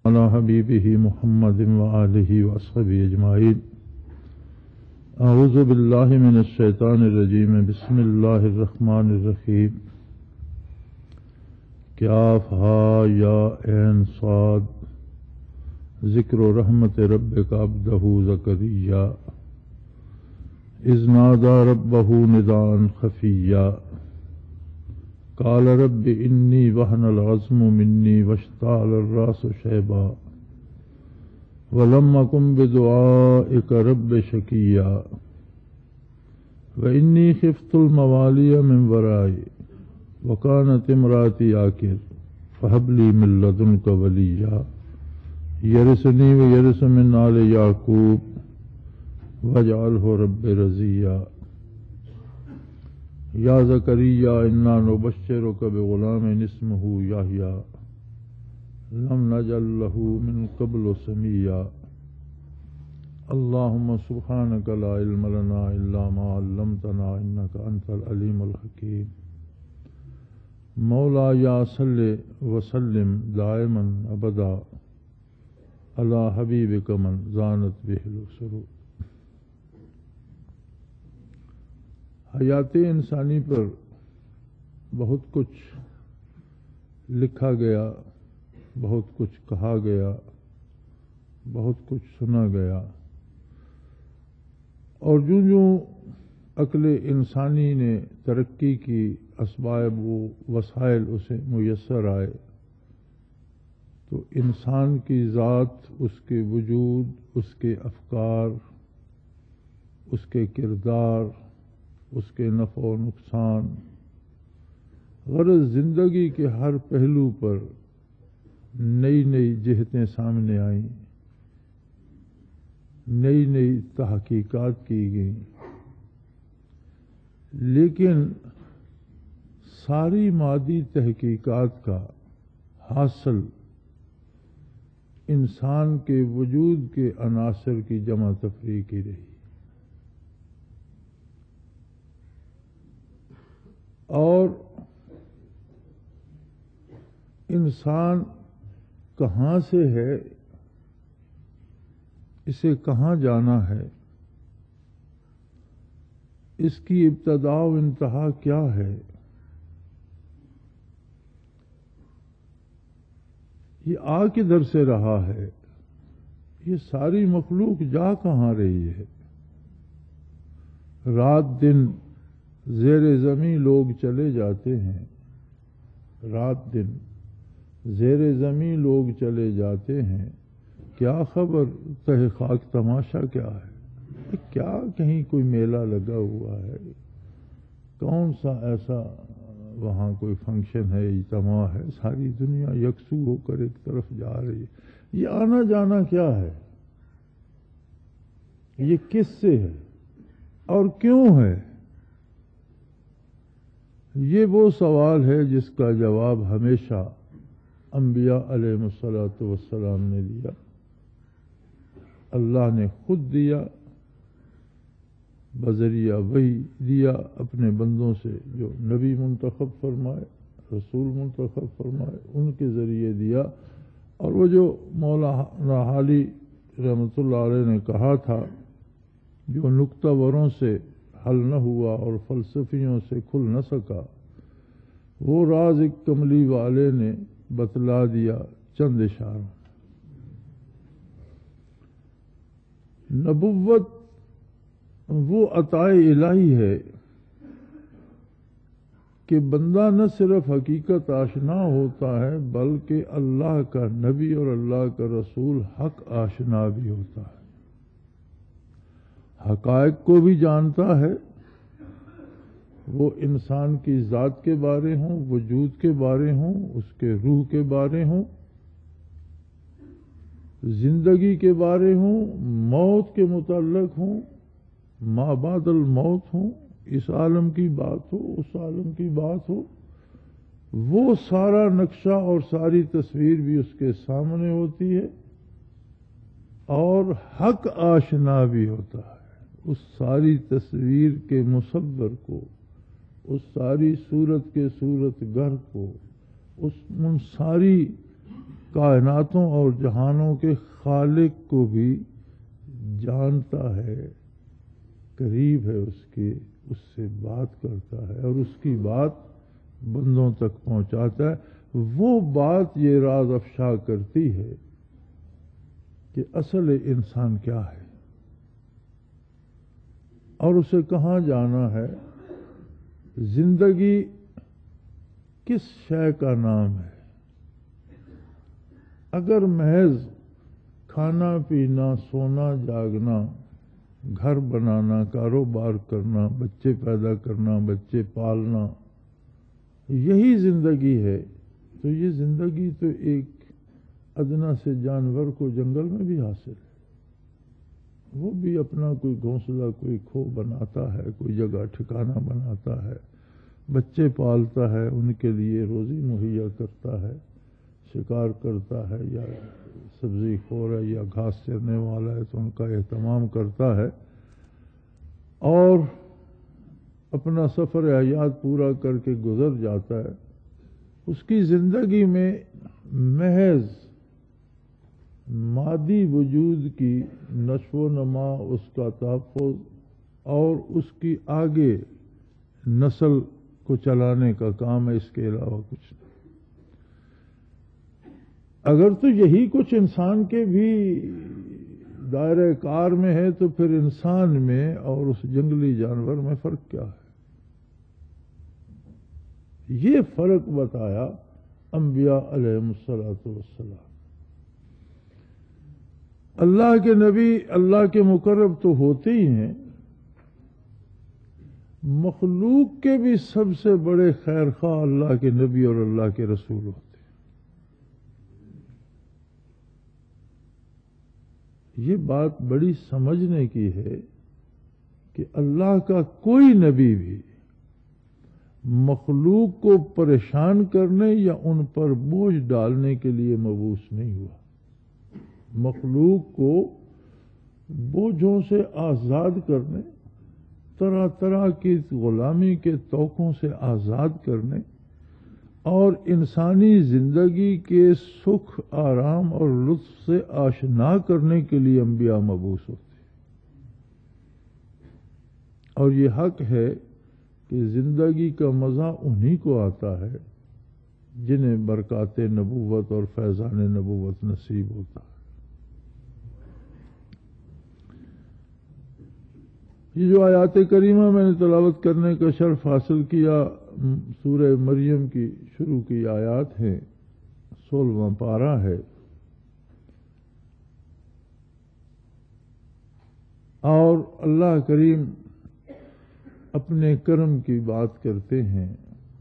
على حبيبه محمد وآله وصحبه أجمعين. أعوذ بالله من الشيطان الرجيم. بسم الله الرحمن الرحيم. كاف ها يا عين صاد. ذكر رحمة ربك عبده زكريا إذ نادى ربه نداء خفيا قال رب إني وهن العظم مني واشتعل الرأس شيبا ولم أكن بدعائك رب شقيا وإني خفت الموالي من ورائي وكانت امرأتي عاقر فهب لي من لدنك وليا يرثني ويرث من آل يعقوب واجعله رب رضيا. یا زکریا انا نبشرک بغلام اسمہ یحییٰ لم نجعل لہ من قبل سمیا. اللہم سبحانک لا علم لنا الا ما علمتنا انک انت العلیم الحکیم. مولا یا صلی وسلم دائما ابدا علی حبیبک من زانت بہ السرور. حیات انسانی پر بہت کچھ لکھا گیا، بہت کچھ کہا گیا، بہت کچھ سنا گیا، اور جو عقل انسانی نے ترقی کی اسباب و وسائل اسے میسر آئے تو انسان کی ذات، اس کے وجود، اس کے افکار، اس کے کردار، اس کے نفع و نقصان، غرض زندگی کے ہر پہلو پر نئی نئی جہتیں سامنے آئیں، نئی نئی تحقیقات کی گئیں، لیکن ساری مادی تحقیقات کا حاصل انسان کے وجود کے عناصر کی جمع تفریق کی رہی. اور انسان کہاں سے ہے، اسے کہاں جانا ہے، اس کی ابتدا و انتہا کیا ہے، یہ آ کدھر سے رہا ہے، یہ ساری مخلوق جا کہاں رہی ہے. رات دن زیر زمین لوگ چلے جاتے ہیں، رات دن زیر زمین لوگ چلے جاتے ہیں، کیا خبر تہ خاک تماشا کیا ہے، کیا کہیں کوئی میلہ لگا ہوا ہے، کون سا ایسا وہاں کوئی فنکشن ہے، اجتماع ہے، ساری دنیا یکسو ہو کر ایک طرف جا رہی ہے. یہ آنا جانا کیا ہے، یہ کس سے ہے اور کیوں ہے؟ یہ وہ سوال ہے جس کا جواب ہمیشہ انبیاء علیہ الصلوۃ والسلام نے دیا، اللہ نے خود دیا، بذریعہ وحی دیا اپنے بندوں سے جو نبی منتخب فرمائے، رسول منتخب فرمائے، ان کے ذریعے دیا. اور وہ جو مولانا حالی رحمۃ اللہ علیہ نے کہا تھا، جو نکتہ وروں سے حل نہ ہوا اور فلسفیوں سے کھل نہ سکا، وہ راز ایک کملی والے نے بتلا دیا چند اشاروں. نبوت وہ عطا الہی ہے کہ بندہ نہ صرف حقیقت آشنا ہوتا ہے بلکہ اللہ کا نبی اور اللہ کا رسول حق آشنا بھی ہوتا ہے، حقائق کو بھی جانتا ہے، وہ انسان کی ذات کے بارے ہوں، وجود کے بارے ہوں، اس کے روح کے بارے ہوں، زندگی کے بارے ہوں، موت کے متعلق ہوں، ما بعد الموت ہوں، اس عالم کی بات ہو، اس عالم کی بات ہو، وہ سارا نقشہ اور ساری تصویر بھی اس کے سامنے ہوتی ہے اور حق آشنا بھی ہوتا ہے. اس ساری تصویر کے مصور کو، اس ساری صورت کے صورت گر کو، ان ساری کائناتوں اور جہانوں کے خالق کو بھی جانتا ہے، قریب ہے اس کے، اس سے بات کرتا ہے اور اس کی بات بندوں تک پہنچاتا ہے۔ وہ بات یہ راز افشا کرتی ہے کہ اصل انسان کیا ہے اور اسے کہاں جانا ہے، زندگی کس شے کا نام ہے۔ اگر محض کھانا پینا، سونا جاگنا، گھر بنانا، کاروبار کرنا، بچے پیدا کرنا، بچے پالنا، یہی زندگی ہے تو یہ زندگی تو ایک ادنا سے جانور کو جنگل میں بھی حاصل ہے۔ وہ بھی اپنا کوئی گھونسلہ، کوئی کھو بناتا ہے، کوئی جگہ ٹھکانہ بناتا ہے، بچے پالتا ہے، ان کے لیے روزی مہیا کرتا ہے، شکار کرتا ہے یا سبزی خور ہے یا گھاس چرنے والا ہے تو ان کا اہتمام کرتا ہے، اور اپنا سفر حیات پورا کر کے گزر جاتا ہے۔ اس کی زندگی میں محض مادی وجود کی نشو و نما، اس کا تحفظ اور اس کی آگے نسل کو چلانے کا کام ہے، اس کے علاوہ کچھ نہیں۔ اگر تو یہی کچھ انسان کے بھی دائرہ کار میں ہے تو پھر انسان میں اور اس جنگلی جانور میں فرق کیا ہے؟ یہ فرق بتایا انبیاء علیہم الصلوۃ والسلام۔ اللہ کے نبی اللہ کے مقرب تو ہوتے ہی ہیں، مخلوق کے بھی سب سے بڑے خیر خواہ اللہ کے نبی اور اللہ کے رسول ہوتے ہیں۔ یہ بات بڑی سمجھنے کی ہے کہ اللہ کا کوئی نبی بھی مخلوق کو پریشان کرنے یا ان پر بوجھ ڈالنے کے لیے مبعوث نہیں ہوا۔ مخلوق کو بوجھوں سے آزاد کرنے، طرح طرح کی غلامی کے توقوں سے آزاد کرنے اور انسانی زندگی کے سکھ، آرام اور لطف سے آشنا کرنے کے لیے انبیاء مبعوث ہوتے ہیں۔ اور یہ حق ہے کہ زندگی کا مزہ انہی کو آتا ہے جنہیں برکات نبوت اور فیضان نبوت نصیب ہوتا ہے۔ یہ جو آیات کریمہ میں نے تلاوت کرنے کا شرف حاصل کیا، سورہ مریم کی شروع کی آیات ہیں، 16واں پارہ ہے، اور اللہ کریم اپنے کرم کی بات کرتے ہیں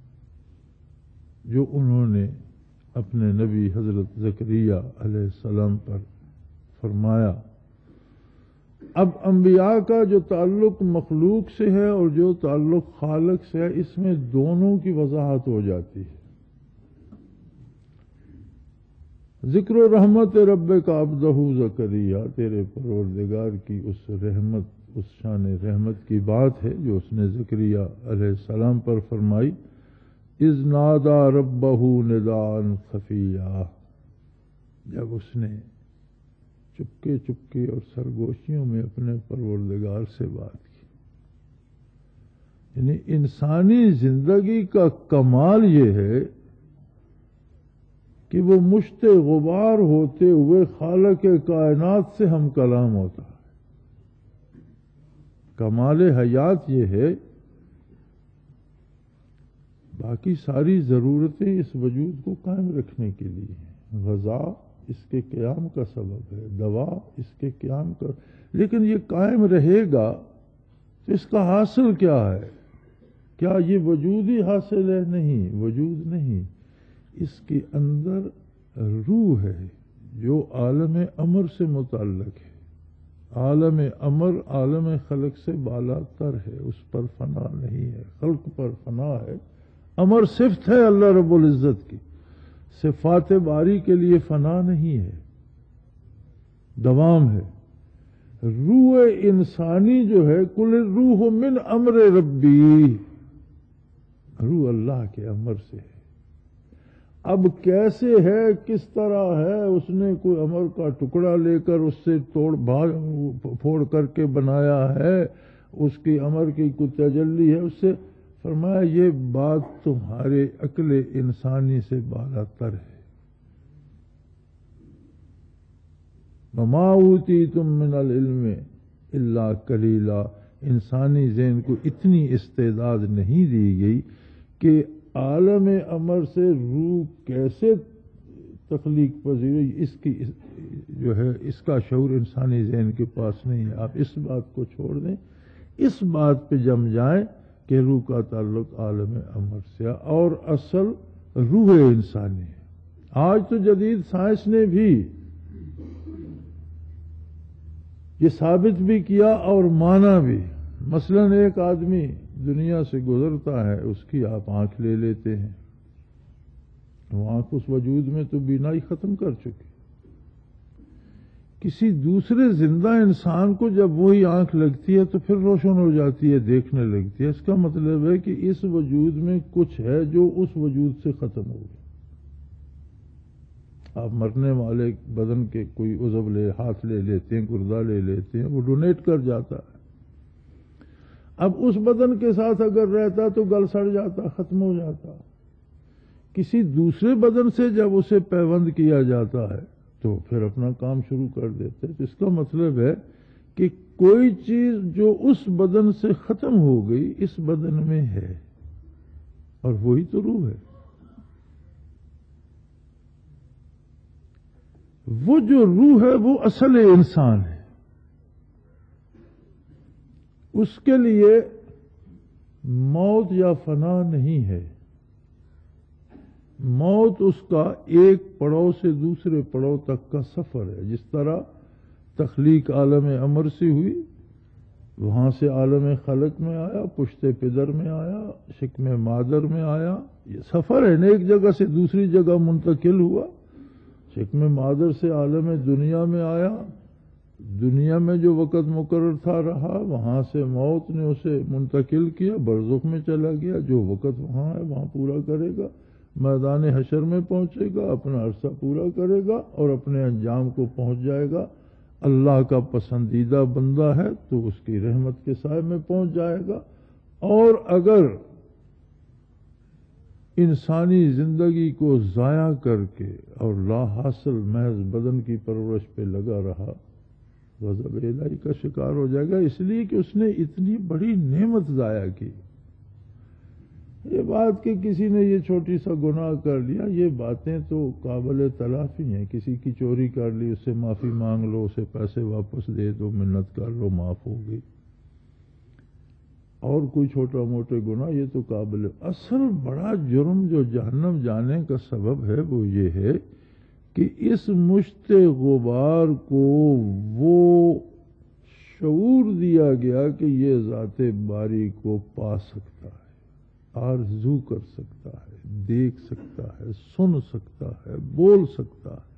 جو انہوں نے اپنے نبی حضرت زکریا علیہ السلام پر فرمایا۔ اب انبیاء کا جو تعلق مخلوق سے ہے اور جو تعلق خالق سے ہے، اس میں دونوں کی وضاحت ہو جاتی ہے۔ ذکر و رحمت رب کا عبدہ زکریا، تیرے پروردگار کی اس رحمت، اس شان رحمت کی بات ہے جو اس نے زکریا علیہ السلام پر فرمائی۔ اذ نادا ربہ نداء خفیہ، جب اس نے چپکے چپکے اور سرگوشیوں میں اپنے پروردگار سے بات کی۔ یعنی انسانی زندگی کا کمال یہ ہے کہ وہ مشت غبار ہوتے ہوئے خالق کائنات سے ہم کلام ہوتا ہے۔ کمال حیات یہ ہے، باقی ساری ضرورتیں اس وجود کو قائم رکھنے کے لیے ہیں۔ غذا اس کے قیام کا سبب ہے، دوا اس کے قیام کا، لیکن یہ قائم رہے گا تو اس کا حاصل کیا ہے؟ کیا یہ وجود ہی حاصل ہے؟ نہیں، وجود نہیں، اس کے اندر روح ہے جو عالم امر سے متعلق ہے۔ عالم امر عالم خلق سے بالا تر ہے، اس پر فنا نہیں ہے، خلق پر فنا ہے۔ امر صفت ہے اللہ رب العزت کی، صفات باری کے لیے فنا نہیں ہے، دوام ہے۔ روح انسانی جو ہے، کل روح من امر ربی، روح اللہ کے امر سے ہے، اب کیسے ہے، کس طرح ہے، اس نے کوئی امر کا ٹکڑا لے کر اس سے پھوڑ کر کے بنایا ہے، اس کی امر کی کوئی تجلی ہے، اس سے فرمایا یہ بات تمہارے عقل انسانی سے بالا تر ہے۔ وما اوتیتم من العلم الا قلیلا، انسانی ذہن کو اتنی استعداد نہیں دی گئی کہ عالم امر سے روح کیسے تخلیق پذیر ہے، اس کی جو ہے اس کا شعور انسانی ذہن کے پاس نہیں ہے۔ آپ اس بات کو چھوڑ دیں، اس بات پہ جم جائیں کہ روح کا تعلق عالم امر سے اور اصل روح انسانی ہے۔ آج تو جدید سائنس نے بھی یہ ثابت بھی کیا اور مانا بھی۔ مثلا ایک آدمی دنیا سے گزرتا ہے، اس کی آپ آنکھ لے لیتے ہیں، وہ آنکھ اس وجود میں تو بینائی ختم کر چکی۔ کسی دوسرے زندہ انسان کو جب وہی آنکھ لگتی ہے تو پھر روشن ہو جاتی ہے، دیکھنے لگتی ہے۔ اس کا مطلب ہے کہ اس وجود میں کچھ ہے جو اس وجود سے ختم ہو گیا۔ آپ مرنے والے بدن کے کوئی عضو ہاتھ لے لیتے ہیں، گردہ لے لیتے ہیں، وہ ڈونیٹ کر جاتا ہے۔ اب اس بدن کے ساتھ اگر رہتا تو گل سڑ جاتا، ختم ہو جاتا۔ کسی دوسرے بدن سے جب اسے پیوند کیا جاتا ہے تو پھر اپنا کام شروع کر دیتے۔ تو اس کا مطلب ہے کہ کوئی چیز جو اس بدن سے ختم ہو گئی اس بدن میں ہے، اور وہی تو روح ہے۔ وہ جو روح ہے وہ اصل انسان ہے، اس کے لیے موت یا فنا نہیں ہے۔ موت اس کا ایک پڑاؤ سے دوسرے پڑاؤ تک کا سفر ہے۔ جس طرح تخلیق عالم امر سے ہوئی، وہاں سے عالم خلق میں آیا، پشت پدر میں آیا، شکم مادر میں آیا، یہ سفر ہے۔ ایک جگہ سے دوسری جگہ منتقل ہوا، شکم مادر سے عالم دنیا میں آیا، دنیا میں جو وقت مقرر تھا رہا، وہاں سے موت نے اسے منتقل کیا، برزخ میں چلا گیا، جو وقت وہاں ہے وہاں پورا کرے گا، میدان حشر میں پہنچے گا، اپنا عرصہ پورا کرے گا اور اپنے انجام کو پہنچ جائے گا۔ اللہ کا پسندیدہ بندہ ہے تو اس کی رحمت کے سائے میں پہنچ جائے گا، اور اگر انسانی زندگی کو ضائع کر کے اور لا حاصل محض بدن کی پرورش پہ لگا رہا، غضب الہی کا شکار ہو جائے گا، اس لیے کہ اس نے اتنی بڑی نعمت ضائع کی۔ یہ بات کہ کسی نے یہ چھوٹی سا گناہ کر لیا، یہ باتیں تو قابل تلافی ہیں۔ کسی کی چوری کر لی، اس سے معافی مانگ لو، اسے پیسے واپس دے دو، منت کر لو، معاف ہو گئی۔ اور کوئی چھوٹا موٹے گناہ یہ تو قابل، اصل بڑا جرم جو جہنم جانے کا سبب ہے وہ یہ ہے کہ اس مشت غبار کو وہ شعور دیا گیا کہ یہ ذات باری کو پا سکتا ہے، آرزو کر سکتا ہے، دیکھ سکتا ہے، سن سکتا ہے، بول سکتا ہے۔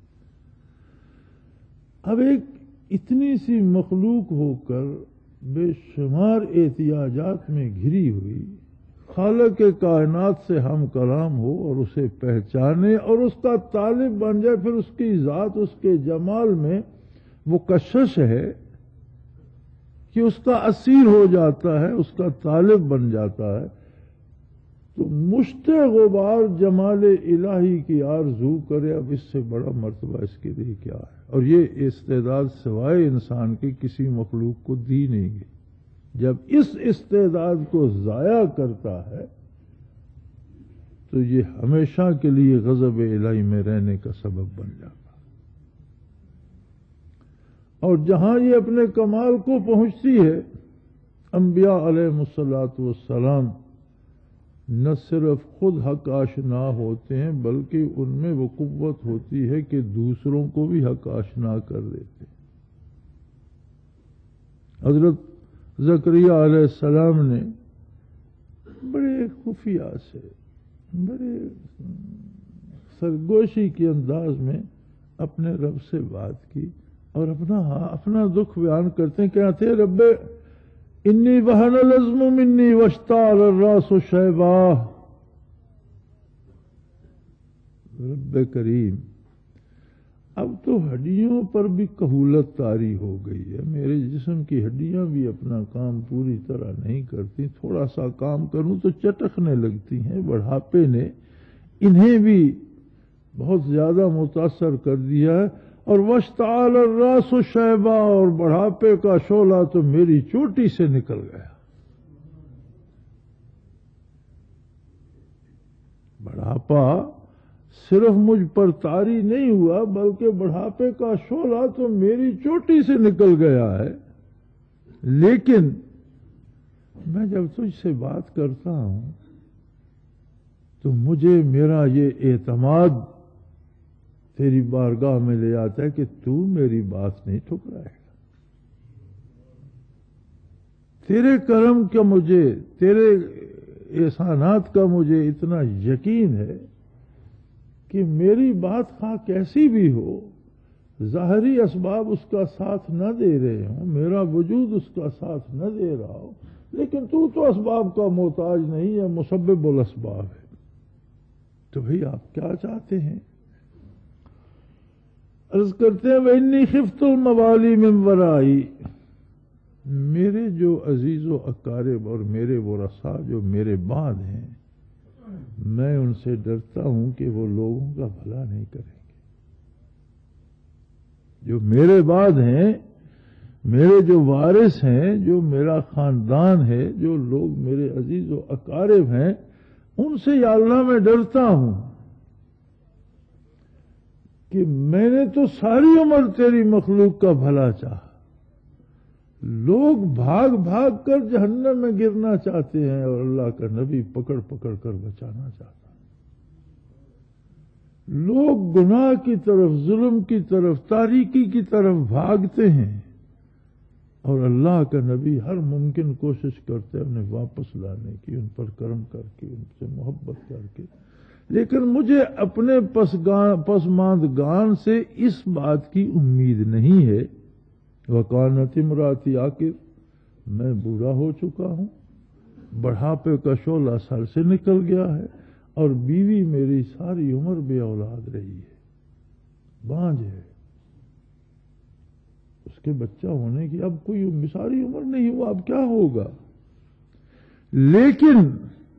اب ایک اتنی سی مخلوق ہو کر بے شمار احتیاجات میں گھری ہوئی، خالق کائنات سے ہم کلام ہو اور اسے پہچانے اور اس کا طالب بن جائے، پھر اس کی ذات، اس کے جمال میں وہ کشش ہے کہ اس کا اسیر ہو جاتا ہے، اس کا طالب بن جاتا ہے۔ تو مشت غبار جمال الہی کی آرزو کرے، اب اس سے بڑا مرتبہ اس کے لیے کیا ہے؟ اور یہ استعداد سوائے انسان کی کسی مخلوق کو دی نہیں گئی۔ جب اس استعداد کو ضائع کرتا ہے تو یہ ہمیشہ کے لیے غضب الہی میں رہنے کا سبب بن جاتا ہے۔ اور جہاں یہ اپنے کمال کو پہنچتی ہے، انبیاء علیہ الصلوۃ والسلام نہ صرف خود حق آشنا ہوتے ہیں بلکہ ان میں وہ قوت ہوتی ہے کہ دوسروں کو بھی حق آشنا کر دیتے ہیں۔ حضرت زکریا علیہ السلام نے بڑے خفیہ سے، بڑے سرگوشی کے انداز میں اپنے رب سے بات کی اور اپنا دکھ بیان کرتے ہیں، کہتے ہیں رب انی وہن العظم منی واشتعل الراس شیبا، رب کریم اب تو ہڈیوں پر بھی کہولت طاری ہو گئی ہے. میرے جسم کی ہڈیاں بھی اپنا کام پوری طرح نہیں کرتی. تھوڑا سا کام کروں تو چٹکنے لگتی ہیں. بڑھاپے نے انہیں بھی بہت زیادہ متاثر کر دیا ہے. اور واشتعل الراس شیبا، اور بڑھاپے کا شعلہ تو میری چوٹی سے نکل گیا. بڑھاپا صرف مجھ پر طاری نہیں ہوا بلکہ بڑھاپے کا شعلہ تو میری چوٹی سے نکل گیا ہے. لیکن میں جب تجھ سے بات کرتا ہوں تو مجھے میرا یہ اعتماد تیری بارگاہ میں لے آتا ہے کہ تو میری بات نہیں ٹھکرائے گا. تیرے کرم کا مجھے، تیرے احسانات کا مجھے اتنا یقین ہے کہ میری بات خواہ کیسی بھی ہو، ظاہری اسباب اس کا ساتھ نہ دے رہے ہوں، میرا وجود اس کا ساتھ نہ دے رہا ہو، لیکن تو اسباب کا محتاج نہیں ہے، مسبب الاسباب ہے. تو بھئی آپ کیا چاہتے ہیں؟ عرض کرتے ہیں وَإِنِّي خِفْتُ الْمَوَالِي مِنْ وَرَائِي، میرے جو عزیز و اقارب اور میرے ورثاء جو میرے بعد ہیں، میں ان سے ڈرتا ہوں کہ وہ لوگوں کا بھلا نہیں کریں گے. جو میرے بعد ہیں، میرے جو وارث ہیں، جو میرا خاندان ہے، جو لوگ میرے عزیز و اقارب ہیں، ان سے یا اللہ میں ڈرتا ہوں کہ میں نے تو ساری عمر تیری مخلوق کا بھلا چاہا. لوگ بھاگ بھاگ کر جہنم میں گرنا چاہتے ہیں اور اللہ کا نبی پکڑ پکڑ کر بچانا چاہتا ہے. لوگ گناہ کی طرف، ظلم کی طرف، تاریکی کی طرف بھاگتے ہیں اور اللہ کا نبی ہر ممکن کوشش کرتے ہیں انہیں واپس لانے کی، ان پر کرم کر کے، ان سے محبت کر کے. لیکن مجھے اپنے پسماندگان سے اس بات کی امید نہیں ہے. وَقَانَتِ امْرَأَتِي عَاقِرٌ، میں بوڑھا ہو چکا ہوں، بڑھاپے کا شعلہ سر سے نکل گیا ہے، اور بیوی میری ساری عمر بے اولاد رہی ہے، بانجھ ہے. اس کے بچہ ہونے کی اب کوئی ساری عمر نہیں ہوا، اب کیا ہوگا؟ لیکن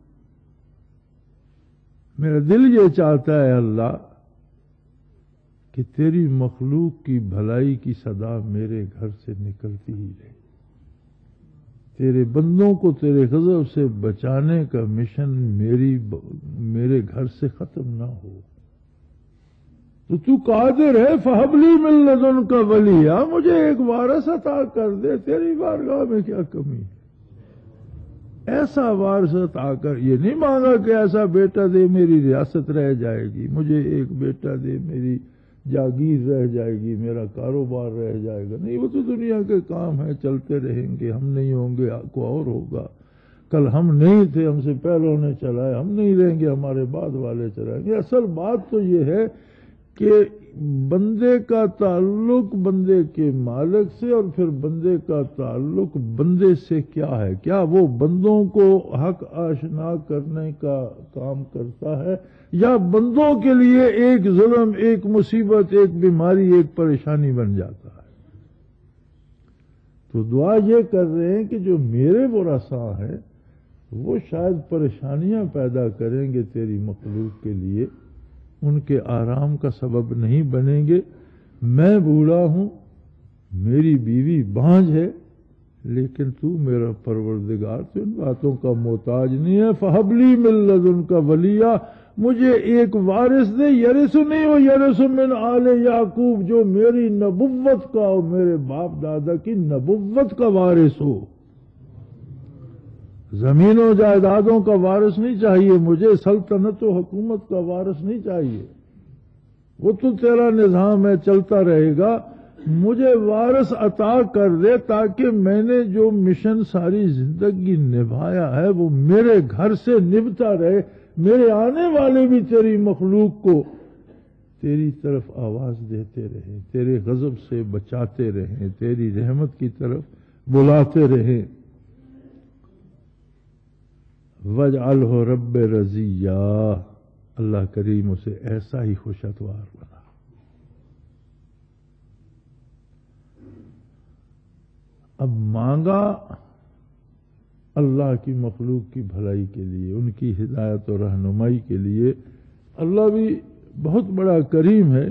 میرا دل یہ چاہتا ہے اللہ کہ تیری مخلوق کی بھلائی کی صدا میرے گھر سے نکلتی ہی رہے. تیرے بندوں کو تیرے غضب سے بچانے کا مشن میرے گھر سے ختم نہ ہو. تو قادر ہے، فَهَبْ لِي مِن لَّدُنْكَ وَلِيًّا، مجھے ایک وارث عطا کر دے. تیری بارگاہ میں کیا کمی ہے؟ ایسا وارث عطا کر. یہ نہیں مانگا کہ ایسا بیٹا دے میری ریاست رہ جائے گی، مجھے ایک بیٹا دے میری جاگیر رہ جائے گی، میرا کاروبار رہ جائے گا. نہیں، وہ تو دنیا کے کام ہیں، چلتے رہیں گے. ہم نہیں ہوں گے کوئی اور ہوگا. کل ہم نہیں تھے، ہم سے پہلوں نے چلائے، ہم نہیں رہیں گے، ہمارے بعد والے چلائیں گے. اصل بات تو یہ ہے کہ بندے کا تعلق بندے کے مالک سے، اور پھر بندے کا تعلق بندے سے کیا ہے. کیا وہ بندوں کو حق آشنا کرنے کا کام کرتا ہے، یا بندوں کے لیے ایک ظلم، ایک مصیبت، ایک بیماری، ایک پریشانی بن جاتا ہے؟ تو دعا یہ کر رہے ہیں کہ جو میرے ورثاء ہیں وہ شاید پریشانیاں پیدا کریں گے تیری مخلوق کے لیے، ان کے آرام کا سبب نہیں بنیں گے. میں بوڑھا ہوں، میری بیوی بانجھ ہے، لیکن تو میرا پروردگار تو ان باتوں کا محتاج نہیں ہے. فَهَبْ لِي مِن لَّدُنْكَ وَلِيًّا، مجھے ایک وارث دے. یرثنی و یرث من آل یعقوب، جو میری نبوت کا اور میرے باپ دادا کی نبوت کا وارث ہو. زمین و جائیدادوں کا وارث نہیں چاہیے مجھے، سلطنت و حکومت کا وارث نہیں چاہیے. وہ تو تیرا نظام ہے، چلتا رہے گا. مجھے وارث عطا کر دے تاکہ میں نے جو مشن ساری زندگی نبھایا ہے وہ میرے گھر سے نبھتا رہے، میرے آنے والے بھی تیری مخلوق کو تیری طرف آواز دیتے رہیں، تیرے غضب سے بچاتے رہیں، تیری رحمت کی طرف بلاتے رہیں. وَاجْعَلْهُ رَبِّ رَضِيًّا، اللہ کریم اسے ایسا ہی خوش اتوار بنا۔ اب مانگا اللہ کی مخلوق کی بھلائی کے لیے، ان کی ہدایت اور رہنمائی کے لیے۔ اللہ بھی بہت بڑا کریم ہے،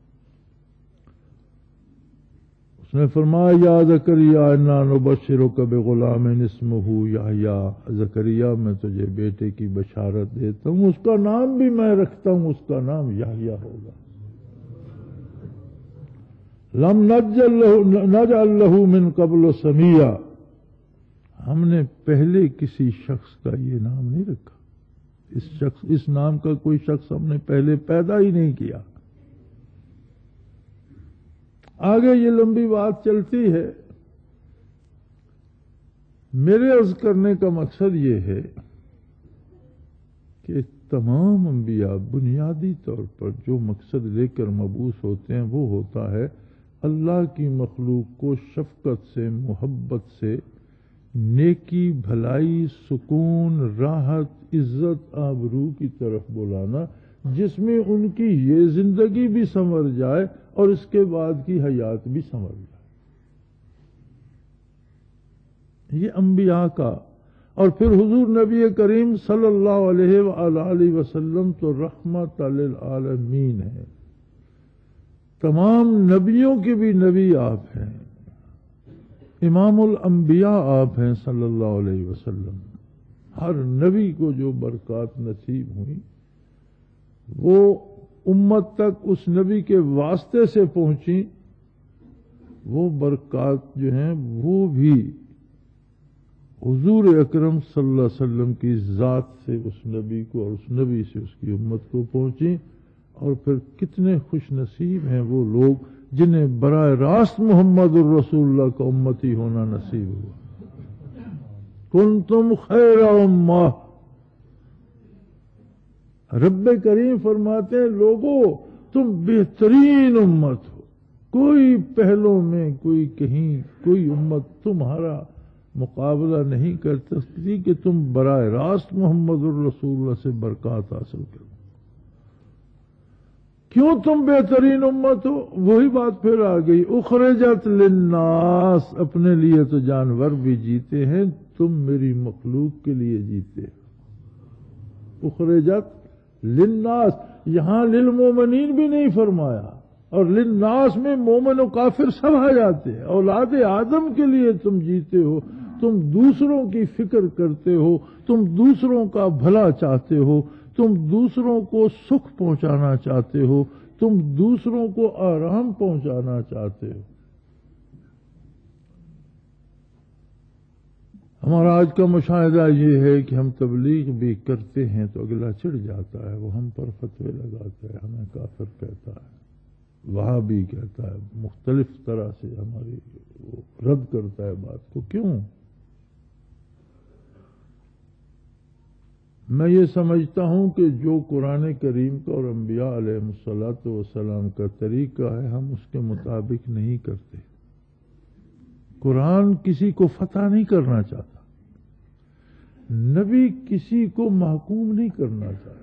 اس نے فرمایا یا زکریا انا نبشرک بغلام اسمہ یحییٰ، زکریا میں تجھے بیٹے کی بشارت دیتا ہوں، اس کا نام بھی میں رکھتا ہوں، اس کا نام یحییٰ ہوگا۔ لم نجعل لہ من قبل سمیہ، ہم نے پہلے کسی شخص کا یہ نام نہیں رکھا، اس نام کا کوئی شخص ہم نے پہلے پیدا ہی نہیں کیا۔ آگے یہ لمبی بات چلتی ہے، میرے عرض کرنے کا مقصد یہ ہے کہ تمام انبیاء بنیادی طور پر جو مقصد لے کر مبعوث ہوتے ہیں وہ ہوتا ہے اللہ کی مخلوق کو شفقت سے، محبت سے، نیکی، بھلائی، سکون، راحت، عزت، آبرو کی طرف بلانا، جس میں ان کی یہ زندگی بھی سنور جائے اور اس کے بعد کی حیات بھی سنور جائے۔ یہ انبیاء کا، اور پھر حضور نبی کریم صلی اللہ علیہ وآلہ وسلم تو رحمت للعالمین ہے، تمام نبیوں کے بھی نبی آپ ہیں، امام الانبیاء آپ ہیں صلی اللہ علیہ وسلم۔ ہر نبی کو جو برکات نصیب ہوئی وہ امت تک اس نبی کے واسطے سے پہنچی، وہ برکات جو ہیں وہ بھی حضور اکرم صلی اللہ علیہ وسلم کی ذات سے اس نبی کو اور اس نبی سے اس کی امت کو پہنچی۔ اور پھر کتنے خوش نصیب ہیں وہ لوگ جنہیں براہ راست محمد الرسول اللہ کا امتی ہونا نصیب ہوا۔ کنتم خیر امہ، رب کریم فرماتے ہیں لوگو تم بہترین امت ہو، کوئی پہلوں میں کوئی کہیں کوئی امت تمہارا مقابلہ نہیں کر سکتی کہ تم براہ راست محمد الرسول اللہ سے برکات حاصل کرو۔ کیوں تم بہترین امت ہو؟ وہی بات پھر آ گئی، اخرجت للناس، اپنے لیے تو جانور بھی جیتے ہیں، تم میری مخلوق کے لیے جیتے ہو۔ اخرجت للناس، یہاں للمومنین بھی نہیں فرمایا، اور للناس میں مومن و کافر سب آ جاتے ہیں۔ اولاد آدم کے لیے تم جیتے ہو، تم دوسروں کی فکر کرتے ہو، تم دوسروں کا بھلا چاہتے ہو، تم دوسروں کو سکھ پہنچانا چاہتے ہو، تم دوسروں کو آرام پہنچانا چاہتے ہو۔ ہمارا آج کا مشاہدہ یہ ہے کہ ہم تبلیغ بھی کرتے ہیں تو اگلا چڑھ جاتا ہے، وہ ہم پر فتوے لگاتا ہے، ہمیں کافر کہتا ہے، وہابی کہتا ہے، مختلف طرح سے ہماری رد کرتا ہے بات کو۔ کیوں؟ میں یہ سمجھتا ہوں کہ جو قرآن کریم کا اور انبیاء علیہ الصلوۃ والسلام کا طریقہ ہے ہم اس کے مطابق نہیں کرتے۔ قرآن کسی کو فتح نہیں کرنا چاہتا، نبی کسی کو محکوم نہیں کرنا چاہتا،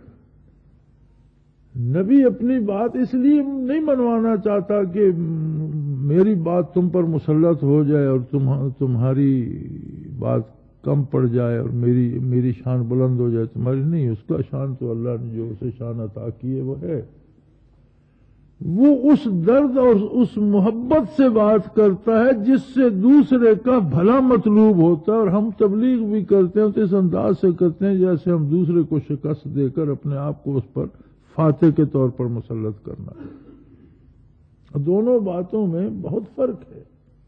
نبی اپنی بات اس لیے نہیں منوانا چاہتا کہ میری بات تم پر مسلط ہو جائے اور تمہاری بات کم پڑ جائے اور میری شان بلند ہو جائے تمہاری نہیں۔ اس کا شان تو اللہ نے جو اسے شان عطا کی ہے وہ ہے، وہ اس درد اور اس محبت سے بات کرتا ہے جس سے دوسرے کا بھلا مطلوب ہوتا ہے، اور ہم تبلیغ بھی کرتے ہیں تو اس انداز سے کرتے ہیں جیسے ہم دوسرے کو شکست دے کر اپنے آپ کو اس پر فاتح کے طور پر مسلط کرنا ہے۔ دونوں باتوں میں بہت فرق ہے،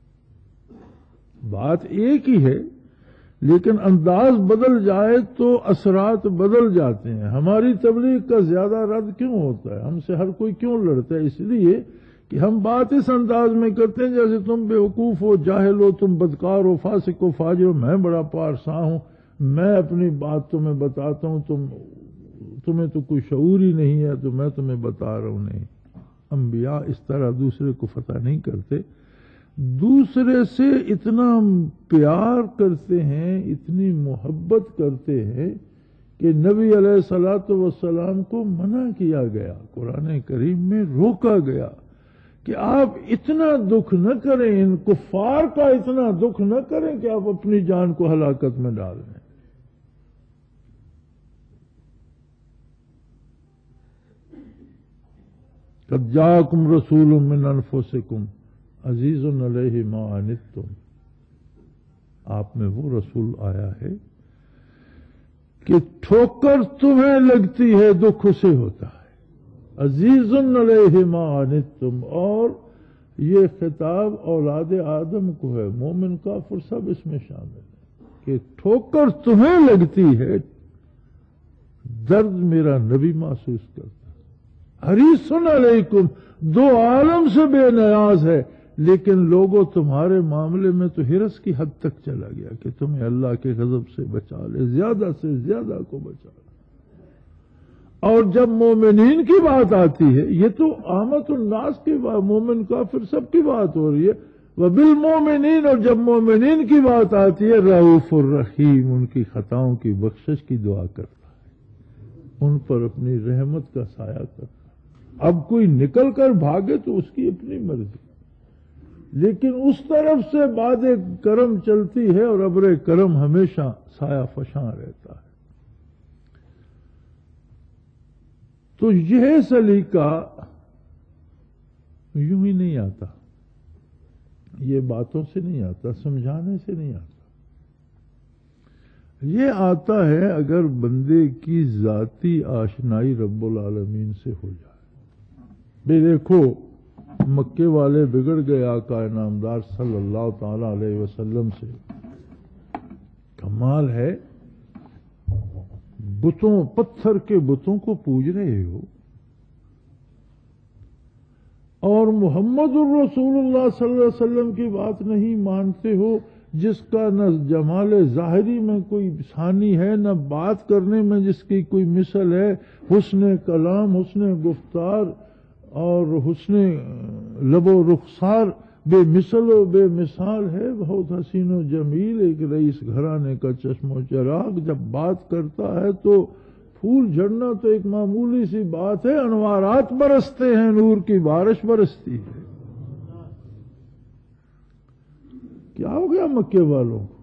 بات ایک ہی ہے لیکن انداز بدل جائے تو اثرات بدل جاتے ہیں۔ ہماری تبلیغ کا زیادہ رد کیوں ہوتا ہے؟ ہم سے ہر کوئی کیوں لڑتا ہے؟ اس لیے کہ ہم بات اس انداز میں کرتے ہیں جیسے تم بیوقوف ہو، جاہل ہو، تم بدکار ہو، فاسق ہو، فاجر ہو، میں بڑا پارساں ہوں، میں اپنی بات تمہیں بتاتا ہوں، تمہیں تو کوئی شعور ہی نہیں ہے تو میں تمہیں بتا رہا ہوں۔ نہیں، انبیاء اس طرح دوسرے کو فتح نہیں کرتے، دوسرے سے اتنا پیار کرتے ہیں، اتنی محبت کرتے ہیں کہ نبی علیہ الصلوۃ والسلام کو منع کیا گیا، قرآن کریم میں روکا گیا کہ آپ اتنا دکھ نہ کریں، ان کفار کا اتنا دکھ نہ کریں کہ آپ اپنی جان کو ہلاکت میں ڈال دیں۔ قد جاءکم رسول من انفسکم عزیز علیہ ما عنتم، آپ میں وہ رسول آیا ہے کہ ٹھوکر تمہیں لگتی ہے دکھ اسے ہوتا ہے، عزیز علیہ ما عنتم، اور یہ خطاب اولاد آدم کو ہے، مومن کافر سب اس میں شامل ہے کہ ٹھوکر تمہیں لگتی ہے، درد میرا نبی محسوس کرتا ہے، حریص علیکم، دو عالم سے بے نیاز ہے، لیکن لوگوں تمہارے معاملے میں تو ہرس کی حد تک چلا گیا کہ تمہیں اللہ کے غضب سے بچا لے، زیادہ سے زیادہ کو بچا لے۔ اور جب مومنین کی بات آتی ہے، یہ تو عامت الناس کی بات، مومن کافر سب کی بات ہو رہی ہے، وبالمومنین، اور جب مومنین کی بات آتی ہے رؤوف الرحیم، ان کی خطاؤں کی بخشش کی دعا کرتا ہے، ان پر اپنی رحمت کا سایہ کرتا ہے۔ اب کوئی نکل کر بھاگے تو اس کی اپنی مرضی، لیکن اس طرف سے باد کرم چلتی ہے اور ابر کرم ہمیشہ سایہ فشاں رہتا ہے۔ تو یہ سلیقہ یوں ہی نہیں آتا، یہ باتوں سے نہیں آتا، سمجھانے سے نہیں آتا، یہ آتا ہے اگر بندے کی ذاتی آشنائی رب العالمین سے ہو جائے۔ بھی دیکھو مکے والے بگڑ گئے آقا انعامدار صلی اللہ تعالی علیہ وسلم سے، کمال ہے، بتوں، پتھر کے بتوں کو پوج رہے ہو، اور محمد الرسول اللہ صلی اللہ علیہ وسلم کی بات نہیں مانتے ہو، جس کا نہ جمال ظاہری میں کوئی ثانی ہے، نہ بات کرنے میں جس کی کوئی مثل ہے، حسن کلام، حسن گفتار اور حسن لب و رخسار بے مثل و بے مثال ہے، بہت حسین و جمیل، ایک رئیس گھرانے کا چشم و چراغ، جب بات کرتا ہے تو پھول جھڑنا تو ایک معمولی سی بات ہے، انوارات برستے ہیں، نور کی بارش برستی ہے۔ کیا ہو گیا مکے والوں کو؟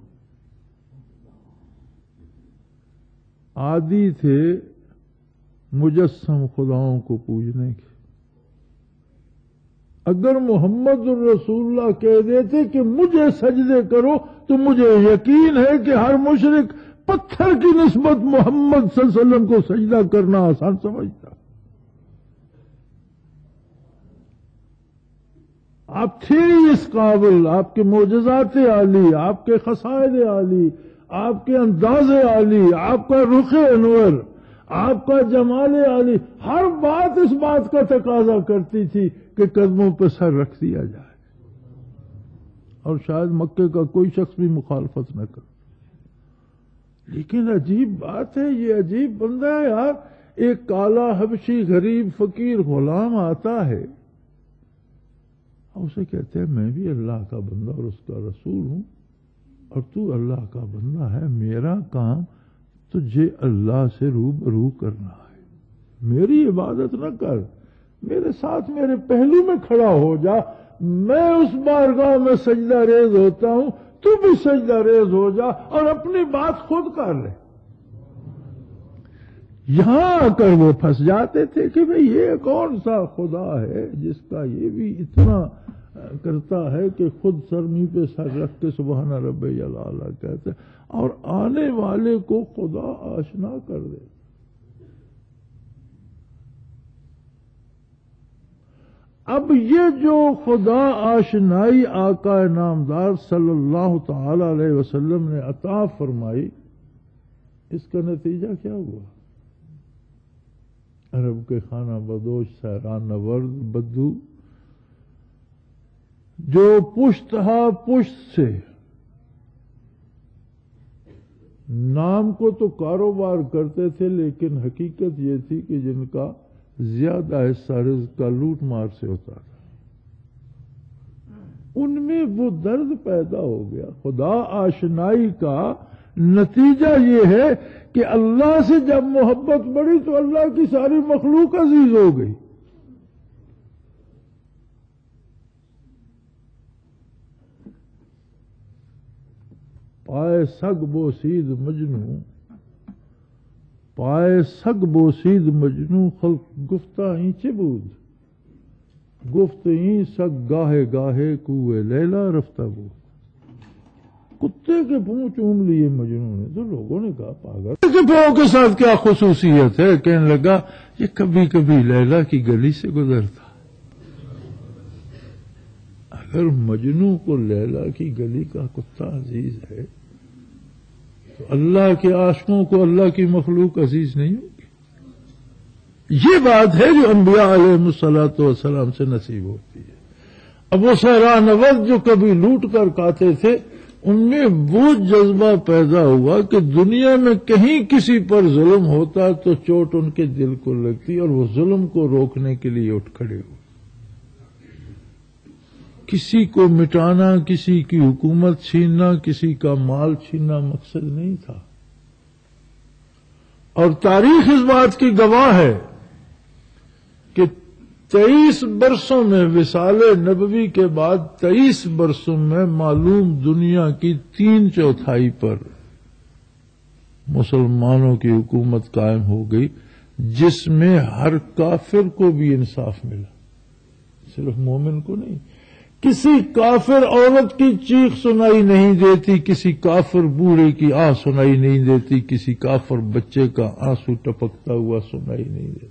عادی تھے مجسم خداؤں کو پوجنے کے، اگر محمد الرسول اللہ کہہ دیتے کہ مجھے سجدے کرو تو مجھے یقین ہے کہ ہر مشرک پتھر کی نسبت محمد صلی اللہ علیہ وسلم کو سجدہ کرنا آسان سمجھتا۔ آپ تھے اس قابل، آپ کے معجزات عالی، آپ کے خصائل عالی، آپ کے انداز عالی، آپ کا رخ انور، آپ کا جمال عالی، ہر بات اس بات کا تقاضا کرتی تھی کہ قدموں پہ سر رکھ دیا جائے، اور شاید مکے کا کوئی شخص بھی مخالفت نہ کرے۔ لیکن عجیب بات ہے، یہ عجیب بندہ ہے یار، ایک کالا حبشی غریب فقیر غلام آتا ہے، اسے کہتے ہیں میں بھی اللہ کا بندہ اور اس کا رسول ہوں، اور تو اللہ کا بندہ ہے، میرا کام تجھے اللہ سے روبرو کرنا ہے، میری عبادت نہ کر، میرے ساتھ میرے پہلو میں کھڑا ہو جا، میں اس بارگاہ میں سجدہ ریز ہوتا ہوں، تو بھی سجدہ ریز ہو جا اور اپنی بات خود کر لے۔ یہاں آ کر وہ پھنس جاتے تھے کہ بھئی یہ کون سا خدا ہے جس کا یہ بھی اتنا کرتا ہے کہ خود سرمی پہ سر رکھ کے سبحان ربی الاعلیٰ کہتے، اور آنے والے کو خدا آشنا کر دے۔ اب یہ جو خدا آشنائی آقا نامدار صلی اللہ تعالی علیہ وسلم نے عطا فرمائی، اس کا نتیجہ کیا ہوا؟ عرب کے خانہ بدوش سیران نورد بدو جو پشت ہا پشت سے نام کو تو کاروبار کرتے تھے، لیکن حقیقت یہ تھی کہ جن کا زیادہ حصہ رزق کا لوٹ مار سے ہوتا تھا، ان میں وہ درد پیدا ہو گیا خدا آشنائی کا، نتیجہ یہ ہے کہ اللہ سے جب محبت بڑھی تو اللہ کی ساری مخلوق عزیز ہو گئی. پائے سگ بوسید مجنوں، پائے سگ بوسید مجنوں، خلق گفتہ ہی چه بود، گفت ہی سگ گاہے گاہے کوئے لیلا رفتہ بود. کتے کے پاؤں چوم لیے مجنوں نے تو لوگوں نے کہا پاگل کے پاؤں کے ساتھ کیا خصوصیت ہے؟ کہنے لگا یہ کبھی کبھی لیلا کی گلی سے گزرتا. اگر مجنوں کو لیلا کی گلی کا کتا عزیز ہے تو اللہ کے عاشقوں کو اللہ کی مخلوق عزیز نہیں ہوگی. یہ بات ہے جو انبیاء علیہ الصلوۃ والسلام سے نصیب ہوتی ہے. ابو سہرا نورد جو کبھی لوٹ کر کھاتے تھے، ان میں وہ جذبہ پیدا ہوا کہ دنیا میں کہیں کسی پر ظلم ہوتا تو چوٹ ان کے دل کو لگتی اور وہ ظلم کو روکنے کے لیے اٹھ کھڑے ہوئے. کسی کو مٹانا، کسی کی حکومت چھیننا، کسی کا مال چھیننا مقصد نہیں تھا. اور تاریخ اس بات کی گواہ ہے کہ 23 برسوں میں وصال نبوی کے بعد 23 برسوں میں معلوم دنیا کی 3/4 پر مسلمانوں کی حکومت قائم ہو گئی، جس میں ہر کافر کو بھی انصاف ملا، صرف مومن کو نہیں. کسی کافر عورت کی چیخ سنائی نہیں دیتی، کسی کافر بوڑھے کی آہ سنائی نہیں دیتی، کسی کافر بچے کا آنسو ٹپکتا ہوا سنائی نہیں دیتا.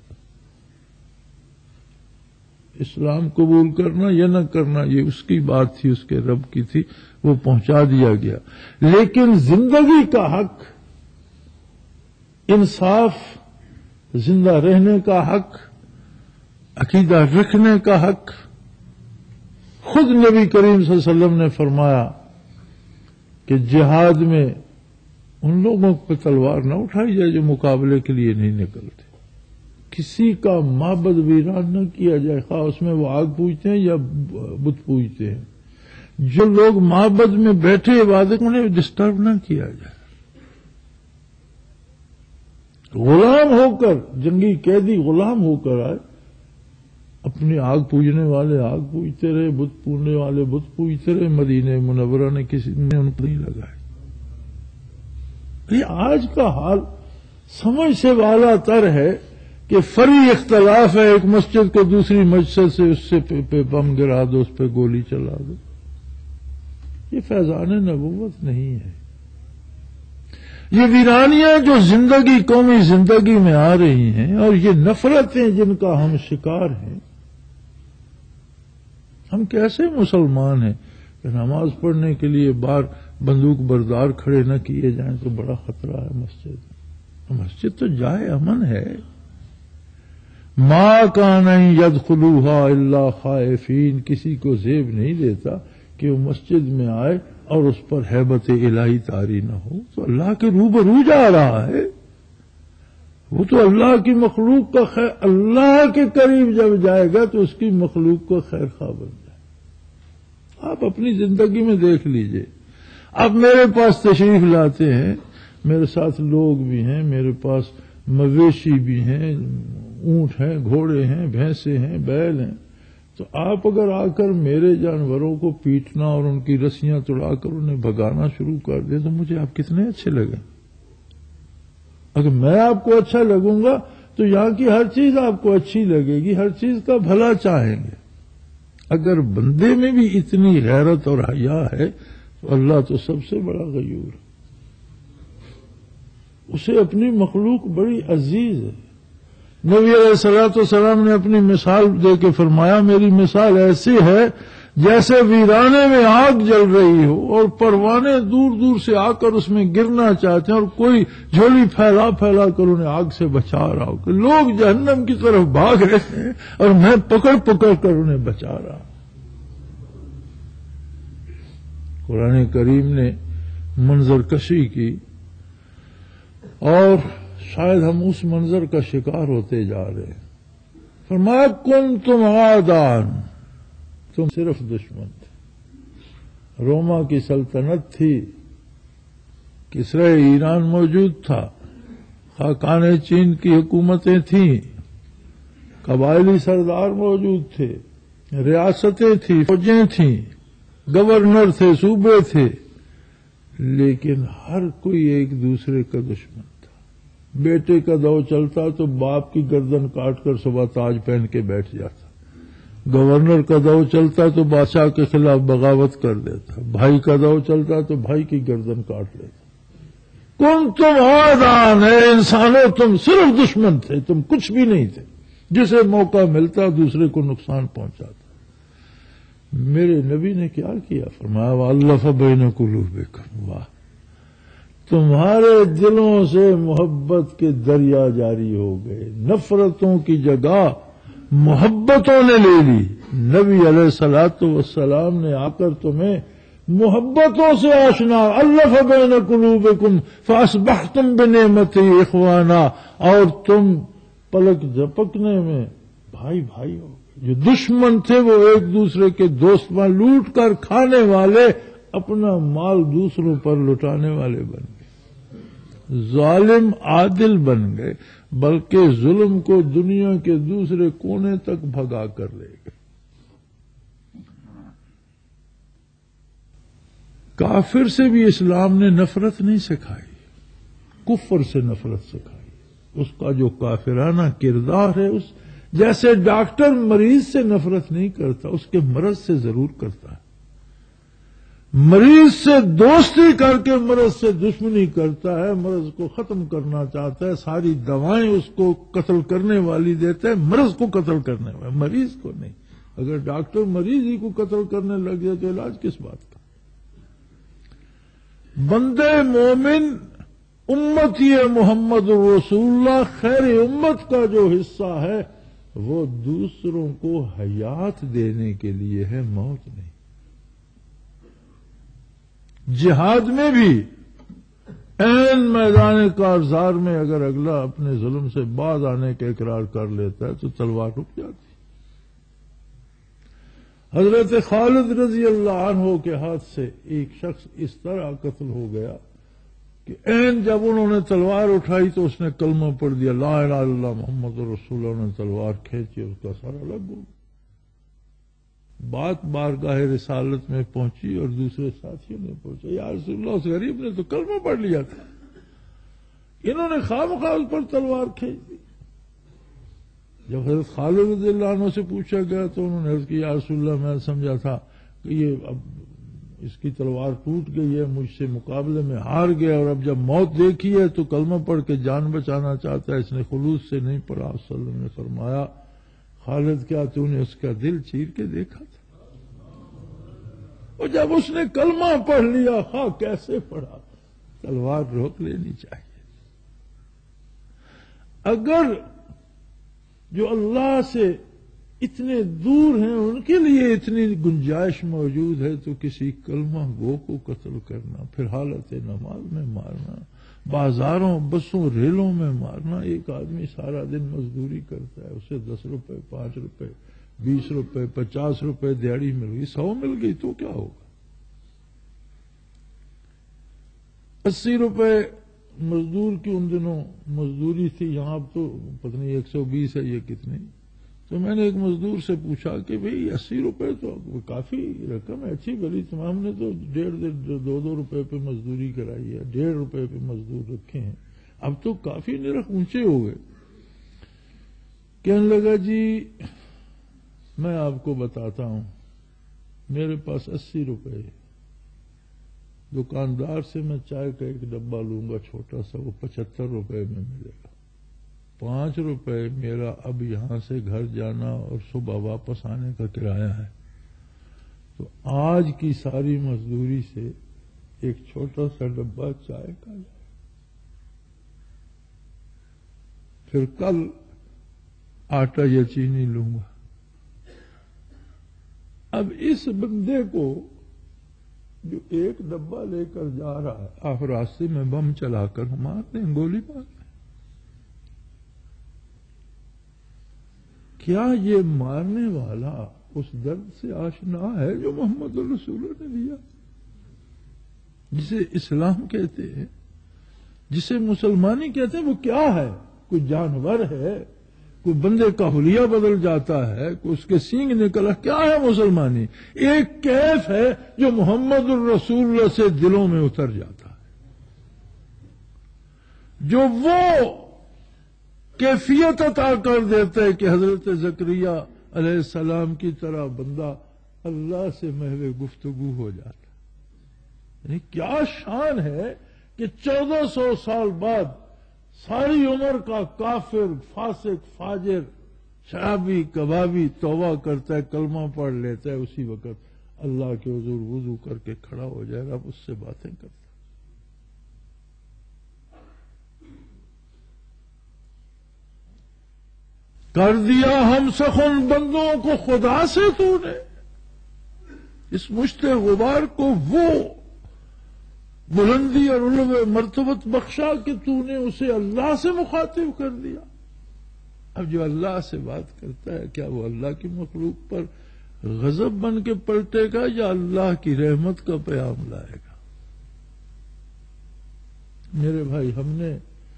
اسلام قبول کرنا یا نہ کرنا یہ اس کی بات تھی، اس کے رب کی تھی، وہ پہنچا دیا گیا. لیکن زندگی کا حق، انصاف، زندہ رہنے کا حق، عقیدہ رکھنے کا حق، خود نبی کریم صلی اللہ علیہ وسلم نے فرمایا کہ جہاد میں ان لوگوں پہ تلوار نہ اٹھائی جائے جو مقابلے کے لیے نہیں نکلتے. کسی کا معبد ویران نہ کیا جائے، خواہ اس میں وہ آگ پوجتے ہیں یا بت پوجتے ہیں. جو لوگ معبد میں بیٹھے عبادت انہیں ڈسٹرب نہ کیا جائے. غلام ہو کر، جنگی قیدی غلام ہو کر آئے، اپنی آگ پوجنے والے آگ پوجتے رہے، بت پوجنے والے بت پوجتے رہے. مدینہ منورہ نے کسی نے ان کو نہیں لگائے. یہ آج کا حال سمجھ سے والا تر ہے کہ فری اختلاف ہے، ایک مسجد کو دوسری مسجد سے اس سے پہ بم گرا دو، اس پہ گولی چلا دو. یہ فیضان نبوت نہیں ہے. یہ ویرانیاں جو زندگی، قومی زندگی میں آ رہی ہیں، اور یہ نفرتیں جن کا ہم شکار ہیں. ہم کیسے مسلمان ہیں کہ نماز پڑھنے کے لیے باہر بندوق بردار کھڑے نہ کیے جائیں تو بڑا خطرہ ہے. مسجد تو جائے امن ہے. ما کان یدخلوها الا خائفین، کسی کو زیب نہیں دیتا کہ وہ مسجد میں آئے اور اس پر ہیبت الہی طاری نہ ہو. تو اللہ کے روبرو جا رہا ہے، وہ تو اللہ کی مخلوق کا خیر، اللہ کے قریب جب جائے گا تو اس کی مخلوق کو خیر خواہ بن جائے. آپ اپنی زندگی میں دیکھ لیجئے. آپ میرے پاس تشریف لاتے ہیں، میرے ساتھ لوگ بھی ہیں، میرے پاس مویشی بھی ہیں، اونٹ ہیں، گھوڑے ہیں، بھینسیں ہیں، بیل ہیں. تو آپ اگر آ کر میرے جانوروں کو پیٹنا اور ان کی رسیاں توڑا کر انہیں بھگانا شروع کر دیں تو مجھے آپ کتنے اچھے لگیں. اگر میں آپ کو اچھا لگوں گا تو یہاں کی ہر چیز آپ کو اچھی لگے گی، ہر چیز کا بھلا چاہیں گے. اگر بندے میں بھی اتنی غیرت اور حیا ہے تو اللہ تو سب سے بڑا غیور ہے. اسے اپنی مخلوق بڑی عزیز ہے. نبی علیہ الصلوۃ والسلام نے اپنی مثال دے کے فرمایا، میری مثال ایسی ہے جیسے ویرانے میں آگ جل رہی ہو اور پروانے دور دور سے آ کر اس میں گرنا چاہتے ہیں اور کوئی جھولی پھیلا پھیلا کر انہیں آگ سے بچا رہا ہو کہ لوگ جہنم کی طرف بھاگ رہے ہیں اور میں پکڑ پکڑ کر انہیں بچا رہا ہوں. قرآن کریم نے منظر کشی کی اور شاید ہم اس منظر کا شکار ہوتے جا رہے ہیں. فرمایا کنتم عادان، تم صرف دشمن تھے. روما کی سلطنت تھی، کسرا ایران موجود تھا، خاقان چین کی حکومتیں تھیں، قبائلی سردار موجود تھے، ریاستیں تھیں، فوجیں تھیں، گورنر تھے، صوبے تھے، لیکن ہر کوئی ایک دوسرے کا دشمن تھا۔ بیٹے کا دو چلتا تو باپ کی گردن کاٹ کر صبح تاج پہن کے بیٹھ جاتا، گورنر کا دو چلتا تو بادشاہ کے خلاف بغاوت کر دیتا، بھائی کا دو چلتا تو بھائی کی گردن کاٹ لیتا۔ کون تم آدان ہے انسانوں، تم صرف دشمن تھے، تم کچھ بھی نہیں تھے۔ جسے موقع ملتا دوسرے کو نقصان پہنچاتا۔ میرے نبی نے کیا کیا؟ فرمایا وَأَلَّفَ بَيْنَ قُلُوبِكُمْ، واہ، تمہارے دلوں سے محبت کے دریا جاری ہو گئے، نفرتوں کی جگہ محبتوں نے لے لی۔ نبی علیہ الصلوۃ والسلام نے آ کر تمہیں محبتوں سے آشنا، الف بین قلوبکم فاصبحتم بنعمتی اخوانا، اور تم پلک جھپکنے میں بھائی بھائی ہو گئے۔ جو دشمن تھے وہ ایک دوسرے کے دوست میں لوٹ کر کھانے والے، اپنا مال دوسروں پر لٹانے والے بن گئے، ظالم عادل بن گئے، بلکہ ظلم کو دنیا کے دوسرے کونے تک بھگا کر لے گئے۔ کافر سے بھی اسلام نے نفرت نہیں سکھائی، کفر سے نفرت سکھائی۔ اس کا جو کافرانہ کردار ہے، اس جیسے ڈاکٹر مریض سے نفرت نہیں کرتا، اس کے مرض سے ضرور کرتا ہے۔ مریض سے دوستی کر کے مرض سے دشمنی کرتا ہے، مرض کو ختم کرنا چاہتا ہے، ساری دوائیں اس کو قتل کرنے والی دیتا ہے، مرض کو قتل کرنے والا، مریض کو نہیں۔ اگر ڈاکٹر مریض ہی کو قتل کرنے لگ جائے تو علاج کس بات کا؟ بندے مومن امتی محمد رسول اللہ خیر امت کا جو حصہ ہے وہ دوسروں کو حیات دینے کے لیے ہے، موت نہیں۔ جہاد میں بھی عین میدان کارزار میں اگر اگلا اپنے ظلم سے باز آنے کا اقرار کر لیتا ہے تو تلوار رک جاتی۔ حضرت خالد رضی اللہ عنہ کے ہاتھ سے ایک شخص اس طرح قتل ہو گیا کہ عین جب انہوں نے تلوار اٹھائی تو اس نے کلمہ پڑھ دیا، لا الہ الا اللہ محمد رسول اللہ، نے تلوار کھینچی، اس کا سر الگ ہو گیا۔ بات بارگاہ رسالت میں پہنچی اور دوسرے ساتھیوں نے پہنچا، یا رسول اللہ اس غریب نے تو کلمہ پڑھ لیا تھا، انہوں نے خواہ پر تلوار کھینچ دی۔ جب حضرت خالد رضی اللہ عنہ سے پوچھا گیا تو انہوں نے عرض کی، یا رسول اللہ میں سمجھا تھا کہ یہ اب اس کی تلوار ٹوٹ گئی ہے، مجھ سے مقابلے میں ہار گیا، اور اب جب موت دیکھی ہے تو کلمہ پڑھ کے جان بچانا چاہتا ہے، اس نے خلوص سے نہیں پڑھا۔ صلی اللہ علیہ وسلم نے فرمایا، خالد کیا تو نے اس کا دل چیر کے دیکھا تھا؟ اور جب اس نے کلمہ پڑھ لیا، خواہ کیسے پڑھا، تلوار روک لینی چاہیے۔ اگر جو اللہ سے اتنے دور ہیں ان کے لیے اتنی گنجائش موجود ہے تو کسی کلمہ گو کو قتل کرنا، پھر حالت نماز میں مارنا، بازاروں بسوں ریلوں میں مارنا۔ ایک آدمی سارا دن مزدوری کرتا ہے، اسے 10 روپے 5 روپے 20 روپے 50 روپے دیہڑی مل گئی، 100 مل گئی تو کیا ہوگا؟ 80 روپے مزدور کی ان دنوں مزدوری تھی، یہاں اب تو پتہ نہیں 120 ہے یہ کتنی۔ تو میں نے ایک مزدور سے پوچھا کہ بھئی 80 روپے تو کافی رقم ہے، اچھی بھلی، تمام نے تو 1.5 روپے پہ مزدوری کرائی ہے، 1.5 روپے پہ مزدور رکھے ہیں، اب تو کافی نرخ اونچے ہو گئے۔ کہنے لگا جی میں آپ کو بتاتا ہوں، میرے پاس 80 روپے ہے، دکاندار سے میں چائے کا ایک ڈبہ لوں گا چھوٹا سا، وہ 75 روپے میں ملے گا، 5 روپے میرا اب یہاں سے گھر جانا اور صبح واپس آنے کا کرایہ ہے، تو آج کی ساری مزدوری سے ایک چھوٹا سا ڈبہ چائے کا جائے، پھر کل آٹا یا چینی لوں گا۔ اب اس بندے کو جو ایک ڈبہ لے کر جا رہا ہے، آپ راستے میں بم چلا کر مار دیں، گولی مار دیں، کیا یہ مارنے والا اس درد سے آشنا ہے جو محمد رسول اللہ نے دیا، جسے اسلام کہتے ہیں؟ جسے مسلمانی کہتے ہیں وہ کیا ہے؟ کوئی جانور ہے؟ کوئی بندے کا حلیہ بدل جاتا ہے؟ کوئی اس کے سینگ نکلا؟ کیا ہے مسلمانی؟ ایک کیف ہے جو محمد الرسول اللہ سے دلوں میں اتر جاتا ہے، جو وہ کیفیت عطا کر دیتا ہے کہ حضرت زکریا علیہ السلام کی طرح بندہ اللہ سے محو گفتگو ہو جاتا ہے۔ یعنی کیا شان ہے کہ 1400 سال بعد ساری عمر کا کافر، فاسق، فاجر، شرابی، کبابی توبہ کرتا ہے، کلمہ پڑھ لیتا ہے، اسی وقت اللہ کے حضور وضو کر کے کھڑا ہو جائے، رب اس سے باتیں کرتا ہے۔ کر دیا ہم سخن بندوں کو خدا سے تو نے، اس مشت غبار کو وہ بلندی اور علو مرتبت بخشا کہ تو نے اسے اللہ سے مخاطب کر دیا۔ اب جو اللہ سے بات کرتا ہے کیا وہ اللہ کی مخلوق پر غضب بن کے پلٹے گا یا اللہ کی رحمت کا پیام لائے گا؟ میرے بھائی، ہم نے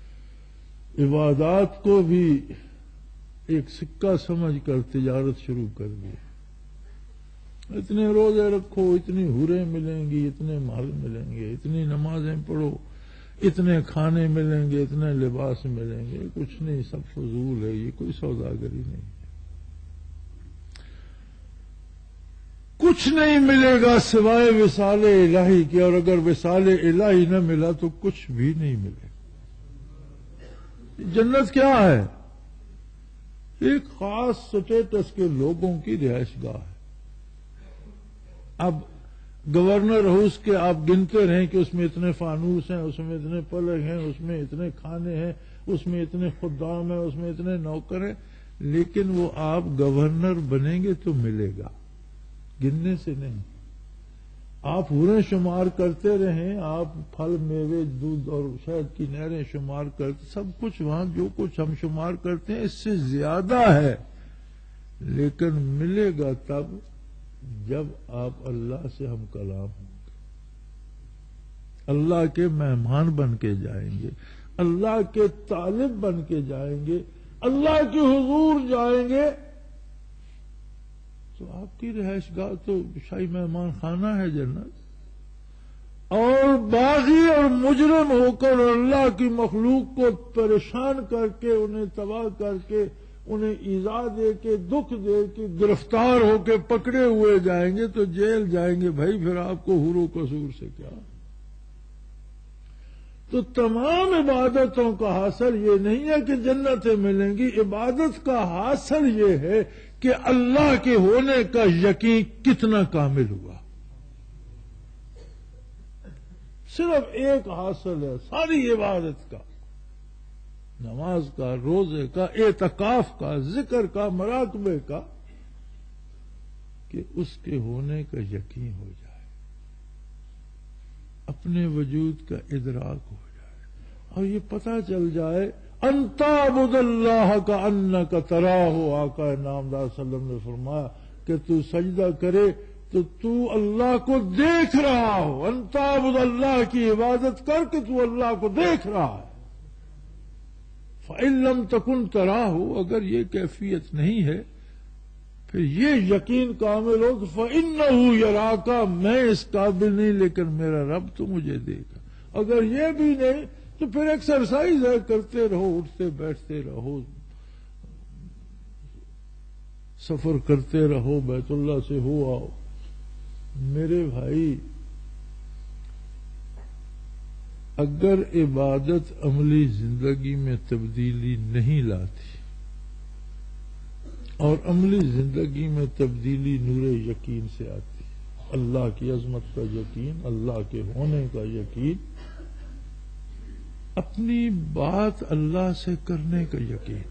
عبادات کو بھی ایک سکہ سمجھ کر تجارت شروع کر دی۔ اتنے روزے رکھو، اتنی حوریں ملیں گی، اتنے مال ملیں گے، اتنی نمازیں پڑھو، اتنے کھانے ملیں گے، اتنے لباس ملیں گے۔ کچھ نہیں، سب فضول ہے، یہ کوئی سوداگری نہیں ہے۔ کچھ نہیں ملے گا سوائے وصال الہی کے، اور اگر وصال الہی نہ ملا تو کچھ بھی نہیں ملے گا۔ جنت کیا ہے؟ ایک خاص سٹیٹس کے لوگوں کی رہائش گاہ ہے۔ اب گورنر ہاؤس کے آپ گنتے رہیں کہ اس میں اتنے فانوس ہیں، اس میں اتنے پلنگ ہیں، اس میں اتنے کھانے ہیں، اس میں اتنے خدام ہیں، اس میں اتنے نوکر ہیں، لیکن وہ آپ گورنر بنیں گے تو ملے گا، گننے سے نہیں۔ آپ حوریں شمار کرتے رہیں، آپ پھل، میوے، دودھ اور شہد کی نہریں شمار کرتے، سب کچھ وہاں جو کچھ ہم شمار کرتے ہیں اس سے زیادہ ہے، لیکن ملے گا تب جب آپ اللہ سے ہم کلام ہوں گے، اللہ کے مہمان بن کے جائیں گے، اللہ کے طالب بن کے جائیں گے، اللہ کے حضور جائیں گے، تو آپ کی رہائش گاہ تو شاہی مہمان خانہ ہے جنت۔ اور باغی اور مجرم ہو کر اللہ کی مخلوق کو پریشان کر کے، انہیں تباہ کر کے، انہیں ایذا دے کے، دکھ دے کے، گرفتار ہو کے پکڑے ہوئے جائیں گے تو جیل جائیں گے۔ بھائی پھر آپ کو حور و قصور سے کیا؟ تو تمام عبادتوں کا حاصل یہ نہیں ہے کہ جنتیں ملیں گی، عبادت کا حاصل یہ ہے کہ اللہ کے ہونے کا یقین کتنا کامل ہوا۔ صرف ایک حاصل ہے ساری عبادت کا، نماز کا، روزے کا، اعتکاف کا، ذکر کا، مراقبے کا، کہ اس کے ہونے کا یقین ہو جائے، اپنے وجود کا ادراک ہو جائے، اور یہ پتہ چل جائے ان تعبد اللہ کأنک تراہ۔ آقا نامدار صلی اللہ علیہ وسلم نے فرمایا کہ تو سجدہ کرے تو تو اللہ کو دیکھ رہا ہو، ان تعبد اللہ کی عبادت کر کے تو اللہ کو دیکھ رہا ہے۔ فإن لم تکن تراہ، اگر یہ کیفیت نہیں ہے پھر یہ یقین کامل ہو کہ فإنہ یراک، میں اس قابل نہیں لیکن میرا رب تو مجھے دیکھ۔ اگر یہ بھی نہیں تو پھر ایکسرسائز ہے، کرتے رہو، اٹھتے بیٹھتے رہو، سفر کرتے رہو، بیت اللہ سے ہو آؤ۔ میرے بھائی، اگر عبادت عملی زندگی میں تبدیلی نہیں لاتی اور عملی زندگی میں تبدیلی نور یقین سے آتی، اللہ کی عظمت کا یقین، اللہ کے ہونے کا یقین، اپنی بات اللہ سے کرنے کا یقین۔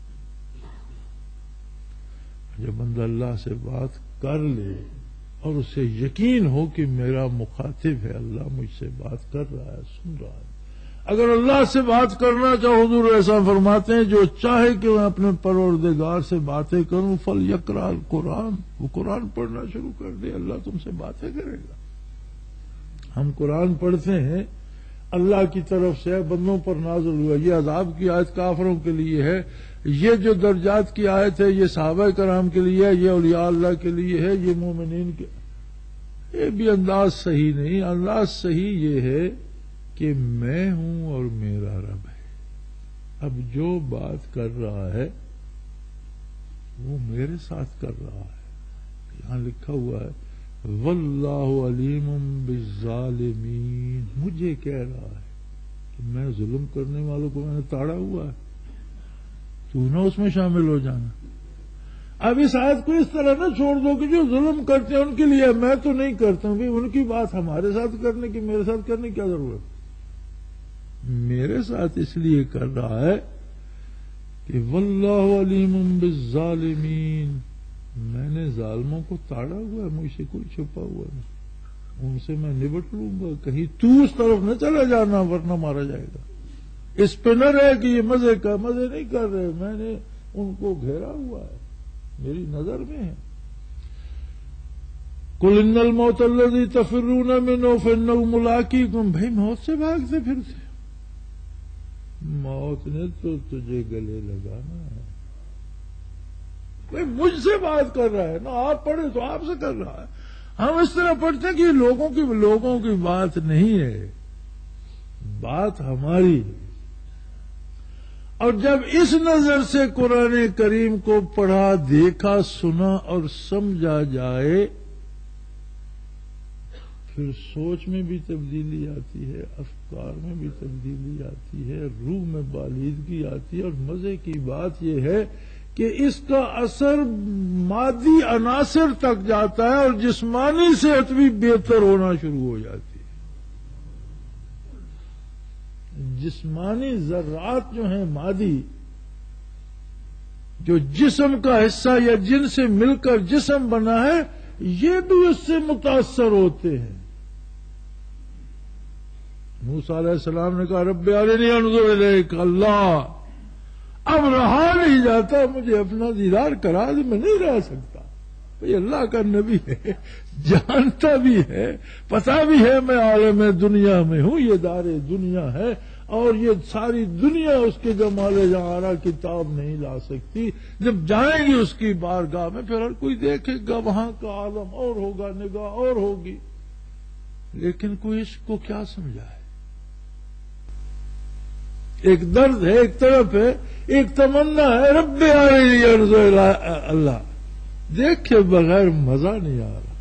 جب بندہ اللہ سے بات کر لے اور اسے یقین ہو کہ میرا مخاطب ہے، اللہ مجھ سے بات کر رہا ہے، سن رہا ہے۔ اگر اللہ سے بات کرنا چاہو، حضور ایسا فرماتے ہیں جو چاہے کہ میں اپنے پروردگار سے باتیں کروں فلیقرأ القرآن، وہ قرآن پڑھنا شروع کر دے، اللہ تم سے باتیں کرے گا۔ ہم قرآن پڑھتے ہیں اللہ کی طرف سے ہے، بندوں پر نازل ہوا. یہ عذاب کی آیت کافروں کے لیے ہے. یہ جو درجات کی آیت ہے یہ صحابہ کرام کے لیے ہے، یہ اولیاء اللہ کے لیے ہے، یہ مومنین کے. یہ بھی انداز صحیح نہیں. انداز صحیح یہ ہے کہ میں ہوں اور میرا رب ہے. اب جو بات کر رہا ہے وہ میرے ساتھ کر رہا ہے. یہاں لکھا ہوا ہے واللہ علیم بالظالمین. مجھے کہہ رہا ہے کہ میں ظلم کرنے والوں کو میں نے تاڑا ہوا ہے، تو نہ اس میں شامل ہو جانا. اب اس آیت کو اس طرح نہ چھوڑ دو کہ جو ظلم کرتے ہیں ان کے لیے، میں تو نہیں کرتا ہوں. ان کی بات ہمارے ساتھ کرنے کی، میرے ساتھ کرنے کی کیا ضرورت؟ میرے ساتھ اس لیے کر رہا ہے کہ واللہ علیم بالظالمین. میں نے ظالموں کو تاڑا ہوا ہے، مجھ سے کوئی چھپا ہوا نہیں. ان سے میں نبٹ لوں گا. کہیں تو اس طرف نہ چلا جانا ورنہ مارا جائے گا. اس پہ نہ رہے کہ یہ مزے نہیں کر رہے. میں نے ان کو گھیرا ہوا ہے، میری نظر میں ہے. قل ان الموت الذی تفرون منہ فانہ ملاقیکم. بھائی موت سے بھاگتے پھرتے، موت نے تو تجھے گلے لگانا ہے. مجھ سے بات کر رہا ہے نا، آپ پڑھے تو آپ سے کر رہا ہے. ہم اس طرح پڑھتے ہیں کہ یہ لوگوں کی بات نہیں ہے، بات ہماری ہے. اور جب اس نظر سے قرآن کریم کو پڑھا، دیکھا، سنا اور سمجھا جائے پھر سوچ میں بھی تبدیلی آتی ہے، افکار میں بھی تبدیلی آتی ہے، روح میں بالیدگی آتی ہے. اور مزے کی بات یہ ہے کہ اس کا اثر مادی عناصر تک جاتا ہے اور جسمانی صحت بھی بہتر ہونا شروع ہو جاتی ہے. جسمانی ذرات جو ہیں مادی، جو جسم کا حصہ یا جن سے مل کر جسم بنا ہے، یہ بھی اس سے متاثر ہوتے ہیں. موسیٰ علیہ السلام نے کہا رب ارنی انظر الیک. اللہ اب رہا نہیں جاتا، مجھے اپنا دیدار کرا دے، میں نہیں رہ سکتا. بھئی اللہ کا نبی ہے، جانتا بھی ہے، پتہ بھی ہے میں عالم دنیا میں ہوں، یہ دار دنیا ہے اور یہ ساری دنیا اس کے جمال جہارا کتاب نہیں لا سکتی. جب جائیں گی اس کی بارگاہ میں پھر ہر کوئی دیکھے گا وہاں کا عالم اور ہوگا، نگاہ اور ہوگی. لیکن کوئی اس کو کیا سمجھا ہے؟ ایک درد ہے ایک طرف ہے، ایک تمنا ہے رب ارنی انظر اللہ. دیکھے بغیر مزہ نہیں آ رہا.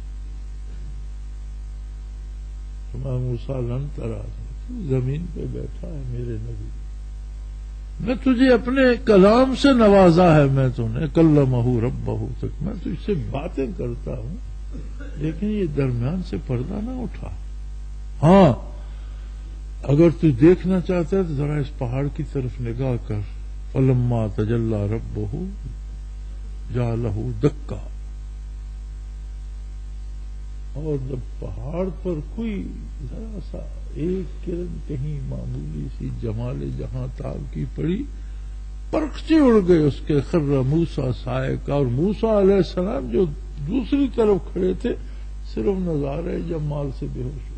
موسیٰ لن ترانی، زمین پہ بیٹھا ہے میرے نبی، میں تجھے اپنے کلام سے نوازا ہے. میں تو نے کلمہ ربہ تک میں تجھ سے باتیں کرتا ہوں، لیکن یہ درمیان سے پردہ نہ اٹھا. ہاں اگر تو دیکھنا چاہتا ہے تو ذرا اس پہاڑ کی طرف نگاہ کر. فلما تجلی ربہ جعلہ دکا. اور جب پہاڑ پر کوئی ذرا سا ایک کرن کہیں معمولی سی جمال جہاں تاب کی پڑی، پرخچے اڑ گئے اس کے. خر موسیٰ صاعقہ. اور موسیٰ علیہ السلام جو دوسری طرف کھڑے تھے صرف نظارے جمال سے بے ہوش.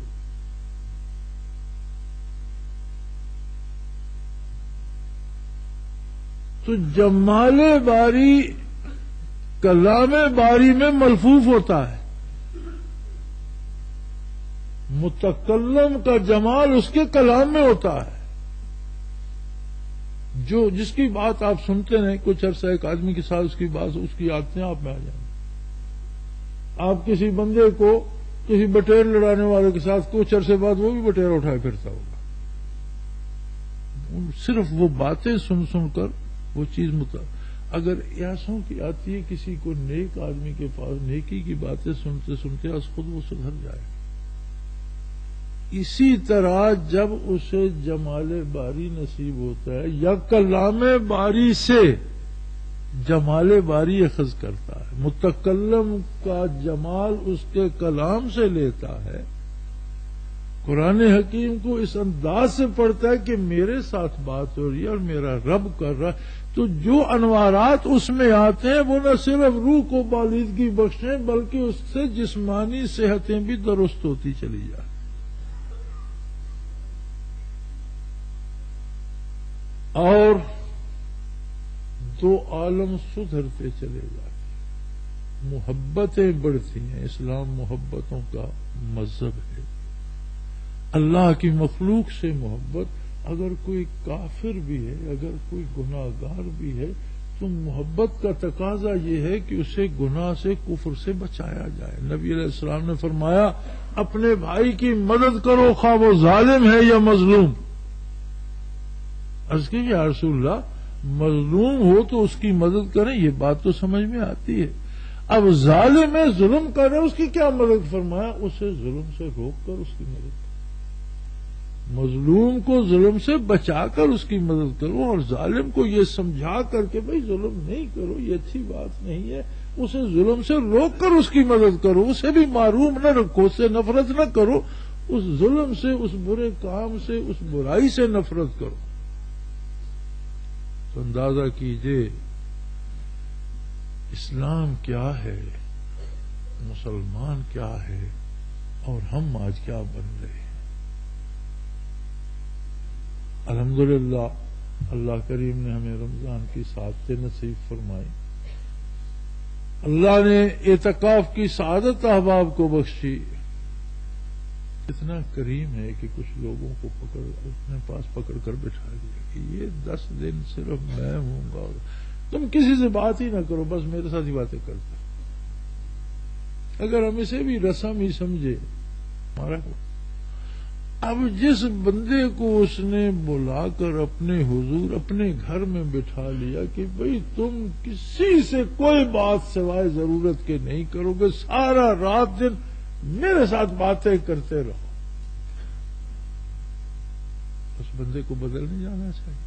تو جمال باری کلام باری میں ملفوف ہوتا ہے. متکلم کا جمال اس کے کلام میں ہوتا ہے. جس کی بات آپ سنتے ہیں کچھ عرصہ ایک آدمی کے ساتھ اس کی بات، اس کی عادتیں آپ میں آ جائیں. آپ کسی بندے کو کسی بٹیر لڑانے والے کے ساتھ کچھ عرصے بعد وہ بھی بٹیر اٹھائے پھرتا ہوگا. صرف وہ باتیں سن کر وہ چیز اگر ایسوں کی آتی ہے کسی کو نیک آدمی کے پاس نیکی کی باتیں سنتے سنتے از خود وہ سدھر جائے. اسی طرح جب اسے جمال باری نصیب ہوتا ہے یا کلام باری سے جمال باری اخذ کرتا ہے، متکلم کا جمال اس کے کلام سے لیتا ہے، قرآن حکیم کو اس انداز سے پڑھتا ہے کہ میرے ساتھ بات ہو رہی ہے اور میرا رب کر رہا ہے، تو جو انوارات اس میں آتے ہیں وہ نہ صرف روح کو بالیدگی بخشیں بلکہ اس سے جسمانی صحتیں بھی درست ہوتی چلی جائیں. اور دو عالم سدھرتے چلے جاتے، محبتیں بڑھتی ہیں۔ اسلام محبتوں کا مذہب ہے، اللہ کی مخلوق سے محبت۔ اگر کوئی کافر بھی ہے، اگر کوئی گناہ گار بھی ہے، تو محبت کا تقاضا یہ ہے کہ اسے گناہ سے، کفر سے بچایا جائے۔ نبی علیہ السلام نے فرمایا اپنے بھائی کی مدد کرو، خواہ وہ ظالم ہے یا مظلوم۔ عرض کی یا رسول اللہ، مظلوم ہو تو اس کی مدد کریں، یہ بات تو سمجھ میں آتی ہے۔ اب ظالم ہے، ظلم کر رہے، اس کی کیا مدد؟ فرمایا اسے ظلم سے روک کر اس کی مدد کرو، مظلوم کو ظلم سے بچا کر اس کی مدد کرو، اور ظالم کو یہ سمجھا کر کہ بھئی ظلم نہیں کرو، یہ اچھی بات نہیں ہے، اسے ظلم سے روک کر اس کی مدد کرو، اسے بھی محروم نہ رکھو، اس سے نفرت نہ کرو، اس ظلم سے، اس برے کام سے، اس برائی سے نفرت کرو۔ تو اندازہ کیجئے اسلام کیا ہے، مسلمان کیا ہے، اور ہم آج کیا بن رہے ہیں۔ الحمدللہ اللہ کریم نے ہمیں رمضان کی سعادتیں نصیب فرمائی، اللہ نے اعتکاف کی سعادت احباب کو بخشی۔ اتنا کریم ہے کہ کچھ لوگوں کو اپنے پاس پکڑ کر بٹھا دیا کہ یہ 10 دن صرف میں ہوں گا، تم کسی سے بات ہی نہ کرو، بس میرے ساتھ ہی باتیں کرتے۔ اگر ہم اسے بھی رسم ہی سمجھے ہمارا، اب جس بندے کو اس نے بلا کر اپنے حضور اپنے گھر میں بٹھا لیا کہ بھئی تم کسی سے کوئی بات سوائے ضرورت کے نہیں کرو گے، سارا رات دن میرے ساتھ باتیں کرتے رہو، اس بندے کو بدل نہیں جانا چاہیے۔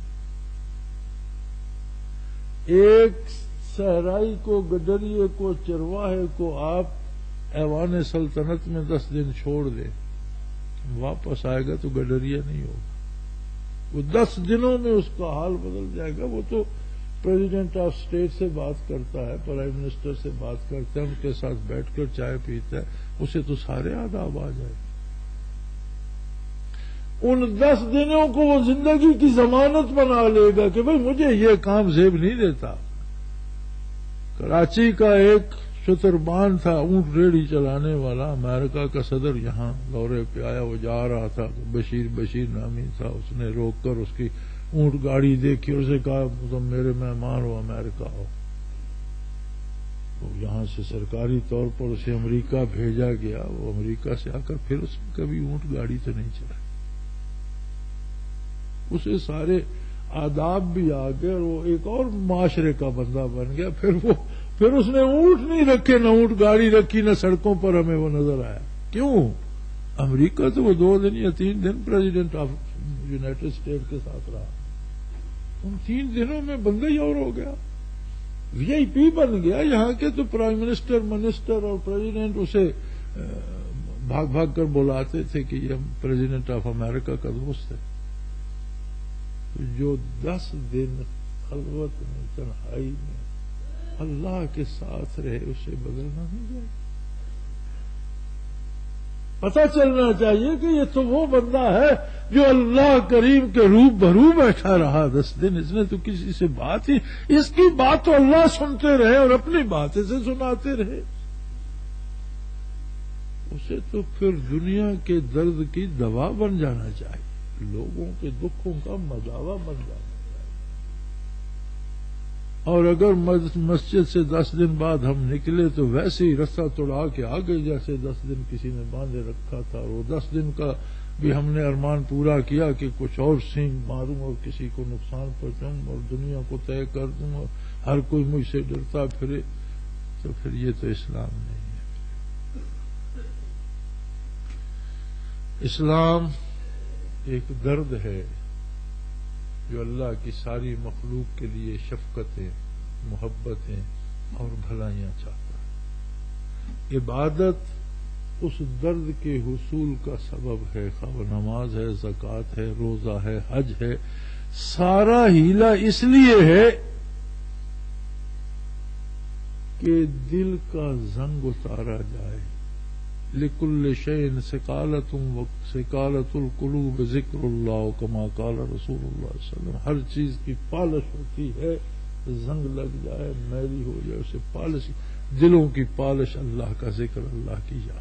ایک صحرائی کو، گڈریے کو، چرواہے کو آپ ایوان سلطنت میں 10 دن چھوڑ دیں، واپس آئے گا تو گڈریا نہیں ہوگا، وہ 10 دنوں میں اس کا حال بدل جائے گا۔ وہ تو پریزیڈنٹ آف اسٹیٹ سے بات کرتا ہے، پرائم منسٹر سے بات کرتا ہے، ان کے ساتھ بیٹھ کر چائے پیتا ہے، اسے تو سارے آداب آ جائے۔ ان 10 دنوں کو وہ زندگی کی ضمانت بنا لے گا کہ بھئی مجھے یہ کام زیب نہیں دیتا۔ کراچی کا ایک شتربان تھا، اونٹ ریڑھی چلانے والا، امریکہ کا صدر یہاں دورے پہ آیا، وہ جا رہا تھا، بشیر نامی تھا، اس نے روک کر اس کی اونٹ گاڑی دیکھی اور اسے کہا تم میرے مہمان ہو، امریکہ ہو۔ تو یہاں سے سرکاری طور پر اسے امریکہ بھیجا گیا، وہ امریکہ سے آ کر پھر اس نے کبھی اونٹ گاڑی تو نہیں چلائی، اسے سارے آداب بھی آ گئے، اور وہ ایک اور معاشرے کا بندہ بن گیا۔ پھر اس نے اونٹ نہیں رکھے، نہ اونٹ گاڑی رکھی، نہ سڑکوں پر ہمیں وہ نظر آیا۔ کیوں؟ امریکہ تو وہ 2 دن یا 3 دن پریزیڈنٹ آف یونائٹڈ اسٹیٹ کے ساتھ رہا، ان 3 دنوں میں بندہ ہی اور ہو گیا، وی آئی پی بن گیا۔ یہاں کے تو پرائم منسٹر اور پریزیڈنٹ اسے بھاگ بھاگ کر بلاتے تھے کہ یہ پریزیڈنٹ آف امریکہ کا دوست ہے۔ جو 10 دن خلوت میں، تنہائی میں اللہ کے ساتھ رہے، اسے بدلنا نہیں جائے۔ پتہ چلنا چاہیے کہ یہ تو وہ بندہ ہے جو اللہ کریم کے روب بھرو بیٹھا رہا 10 دن، اس نے تو کسی سے بات ہی، اس کی بات تو اللہ سنتے رہے اور اپنی باتیں سے سناتے رہے، اسے تو پھر دنیا کے درد کی دوا بن جانا چاہیے، لوگوں کے دکھوں کا مداوا بن جانا چاہیے۔ اور اگر مسجد سے 10 دن بعد ہم نکلے تو ویسے ہی رسہ توڑا کے آ گئے جیسے 10 دن کسی نے باندھے رکھا تھا، اور وہ 10 دن کا بھی ہم نے ارمان پورا کیا کہ کچھ اور سینگ ماروں اور کسی کو نقصان پہنچاؤں اور دنیا کو طے کر دوں اور ہر کوئی مجھ سے ڈرتا پھرے، تو پھر یہ تو اسلام نہیں ہے۔ اسلام ایک درد ہے جو اللہ کی ساری مخلوق کے لیے شفقتیں، محبتیں اور بھلائیاں چاہتا ہے۔ عبادت اس درد کے حصول کا سبب ہے، خواہ نماز ہے، زکوٰۃ ہے، روزہ ہے، حج ہے، سارا ہیلا اس لیے ہے کہ دل کا زنگ اتارا جائے، لکل شیء ثقالۃ وثقالۃ القلوب ذکر اللہ کما قال رسول اللہ صلی اللہ علیہ وسلم. ہر چیز کی پالش ہوتی ہے، زنگ لگ جائے، میلی ہو جائے، اسے پالش. دلوں کی پالش اللہ کا ذکر، اللہ کی یاد.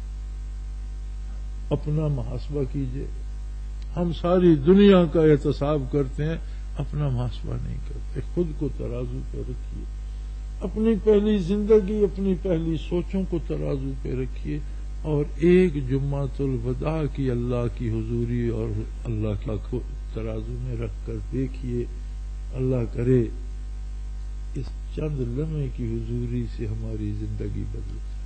اپنا محاسبہ کیجئے. ہم ساری دنیا کا احتساب کرتے ہیں، اپنا محاسبہ نہیں کرتے. خود کو ترازو پہ رکھیے، اپنی پہلی زندگی، اپنی پہلی سوچوں کو ترازو پہ رکھیے، اور ایک جمعۃ الوداع کی اللہ کی حضوری اور اللہ کا ترازو میں رکھ کر دیکھیے. اللہ کرے اس چند لمحے کی حضوری سے ہماری زندگی بدل جائے.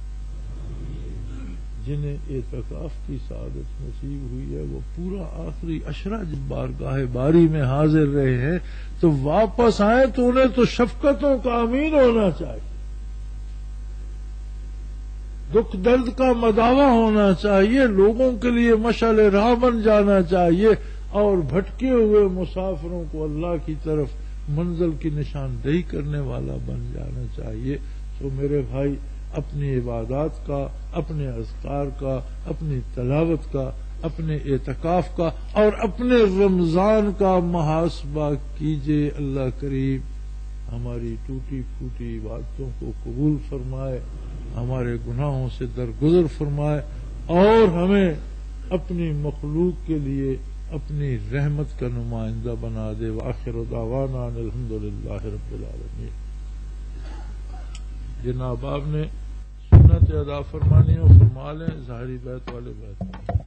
جنہیں اعتکاف کی سعادت نصیب ہوئی ہے وہ پورا آخری عشرہ جب بارگاہ باری میں حاضر رہے ہیں تو واپس آئے تو انہیں تو شفقتوں کا امین ہونا چاہیے، دکھ درد کا مداوا ہونا چاہیے، لوگوں کے لیے مشعل راہ بن جانا چاہیے، اور بھٹکے ہوئے مسافروں کو اللہ کی طرف منزل کی نشاندہی کرنے والا بن جانا چاہیے. تو میرے بھائی، اپنی عبادات کا، اپنے اذکار کا، اپنی تلاوت کا، اپنے اعتکاف کا اور اپنے رمضان کا محاسبہ کیجئے. اللہ کریم ہماری ٹوٹی پھوٹی عبادتوں کو قبول فرمائے، ہمارے گناہوں سے درگزر فرمائے، اور ہمیں اپنی مخلوق کے لیے اپنی رحمت کا نمائندہ بنا دے. وآخر دعوانا ان الحمدللہ رب العالمین. جن احباب نے سنت ادا فرمانی ہو فرما لیں، ظاہری بیت والے بیت.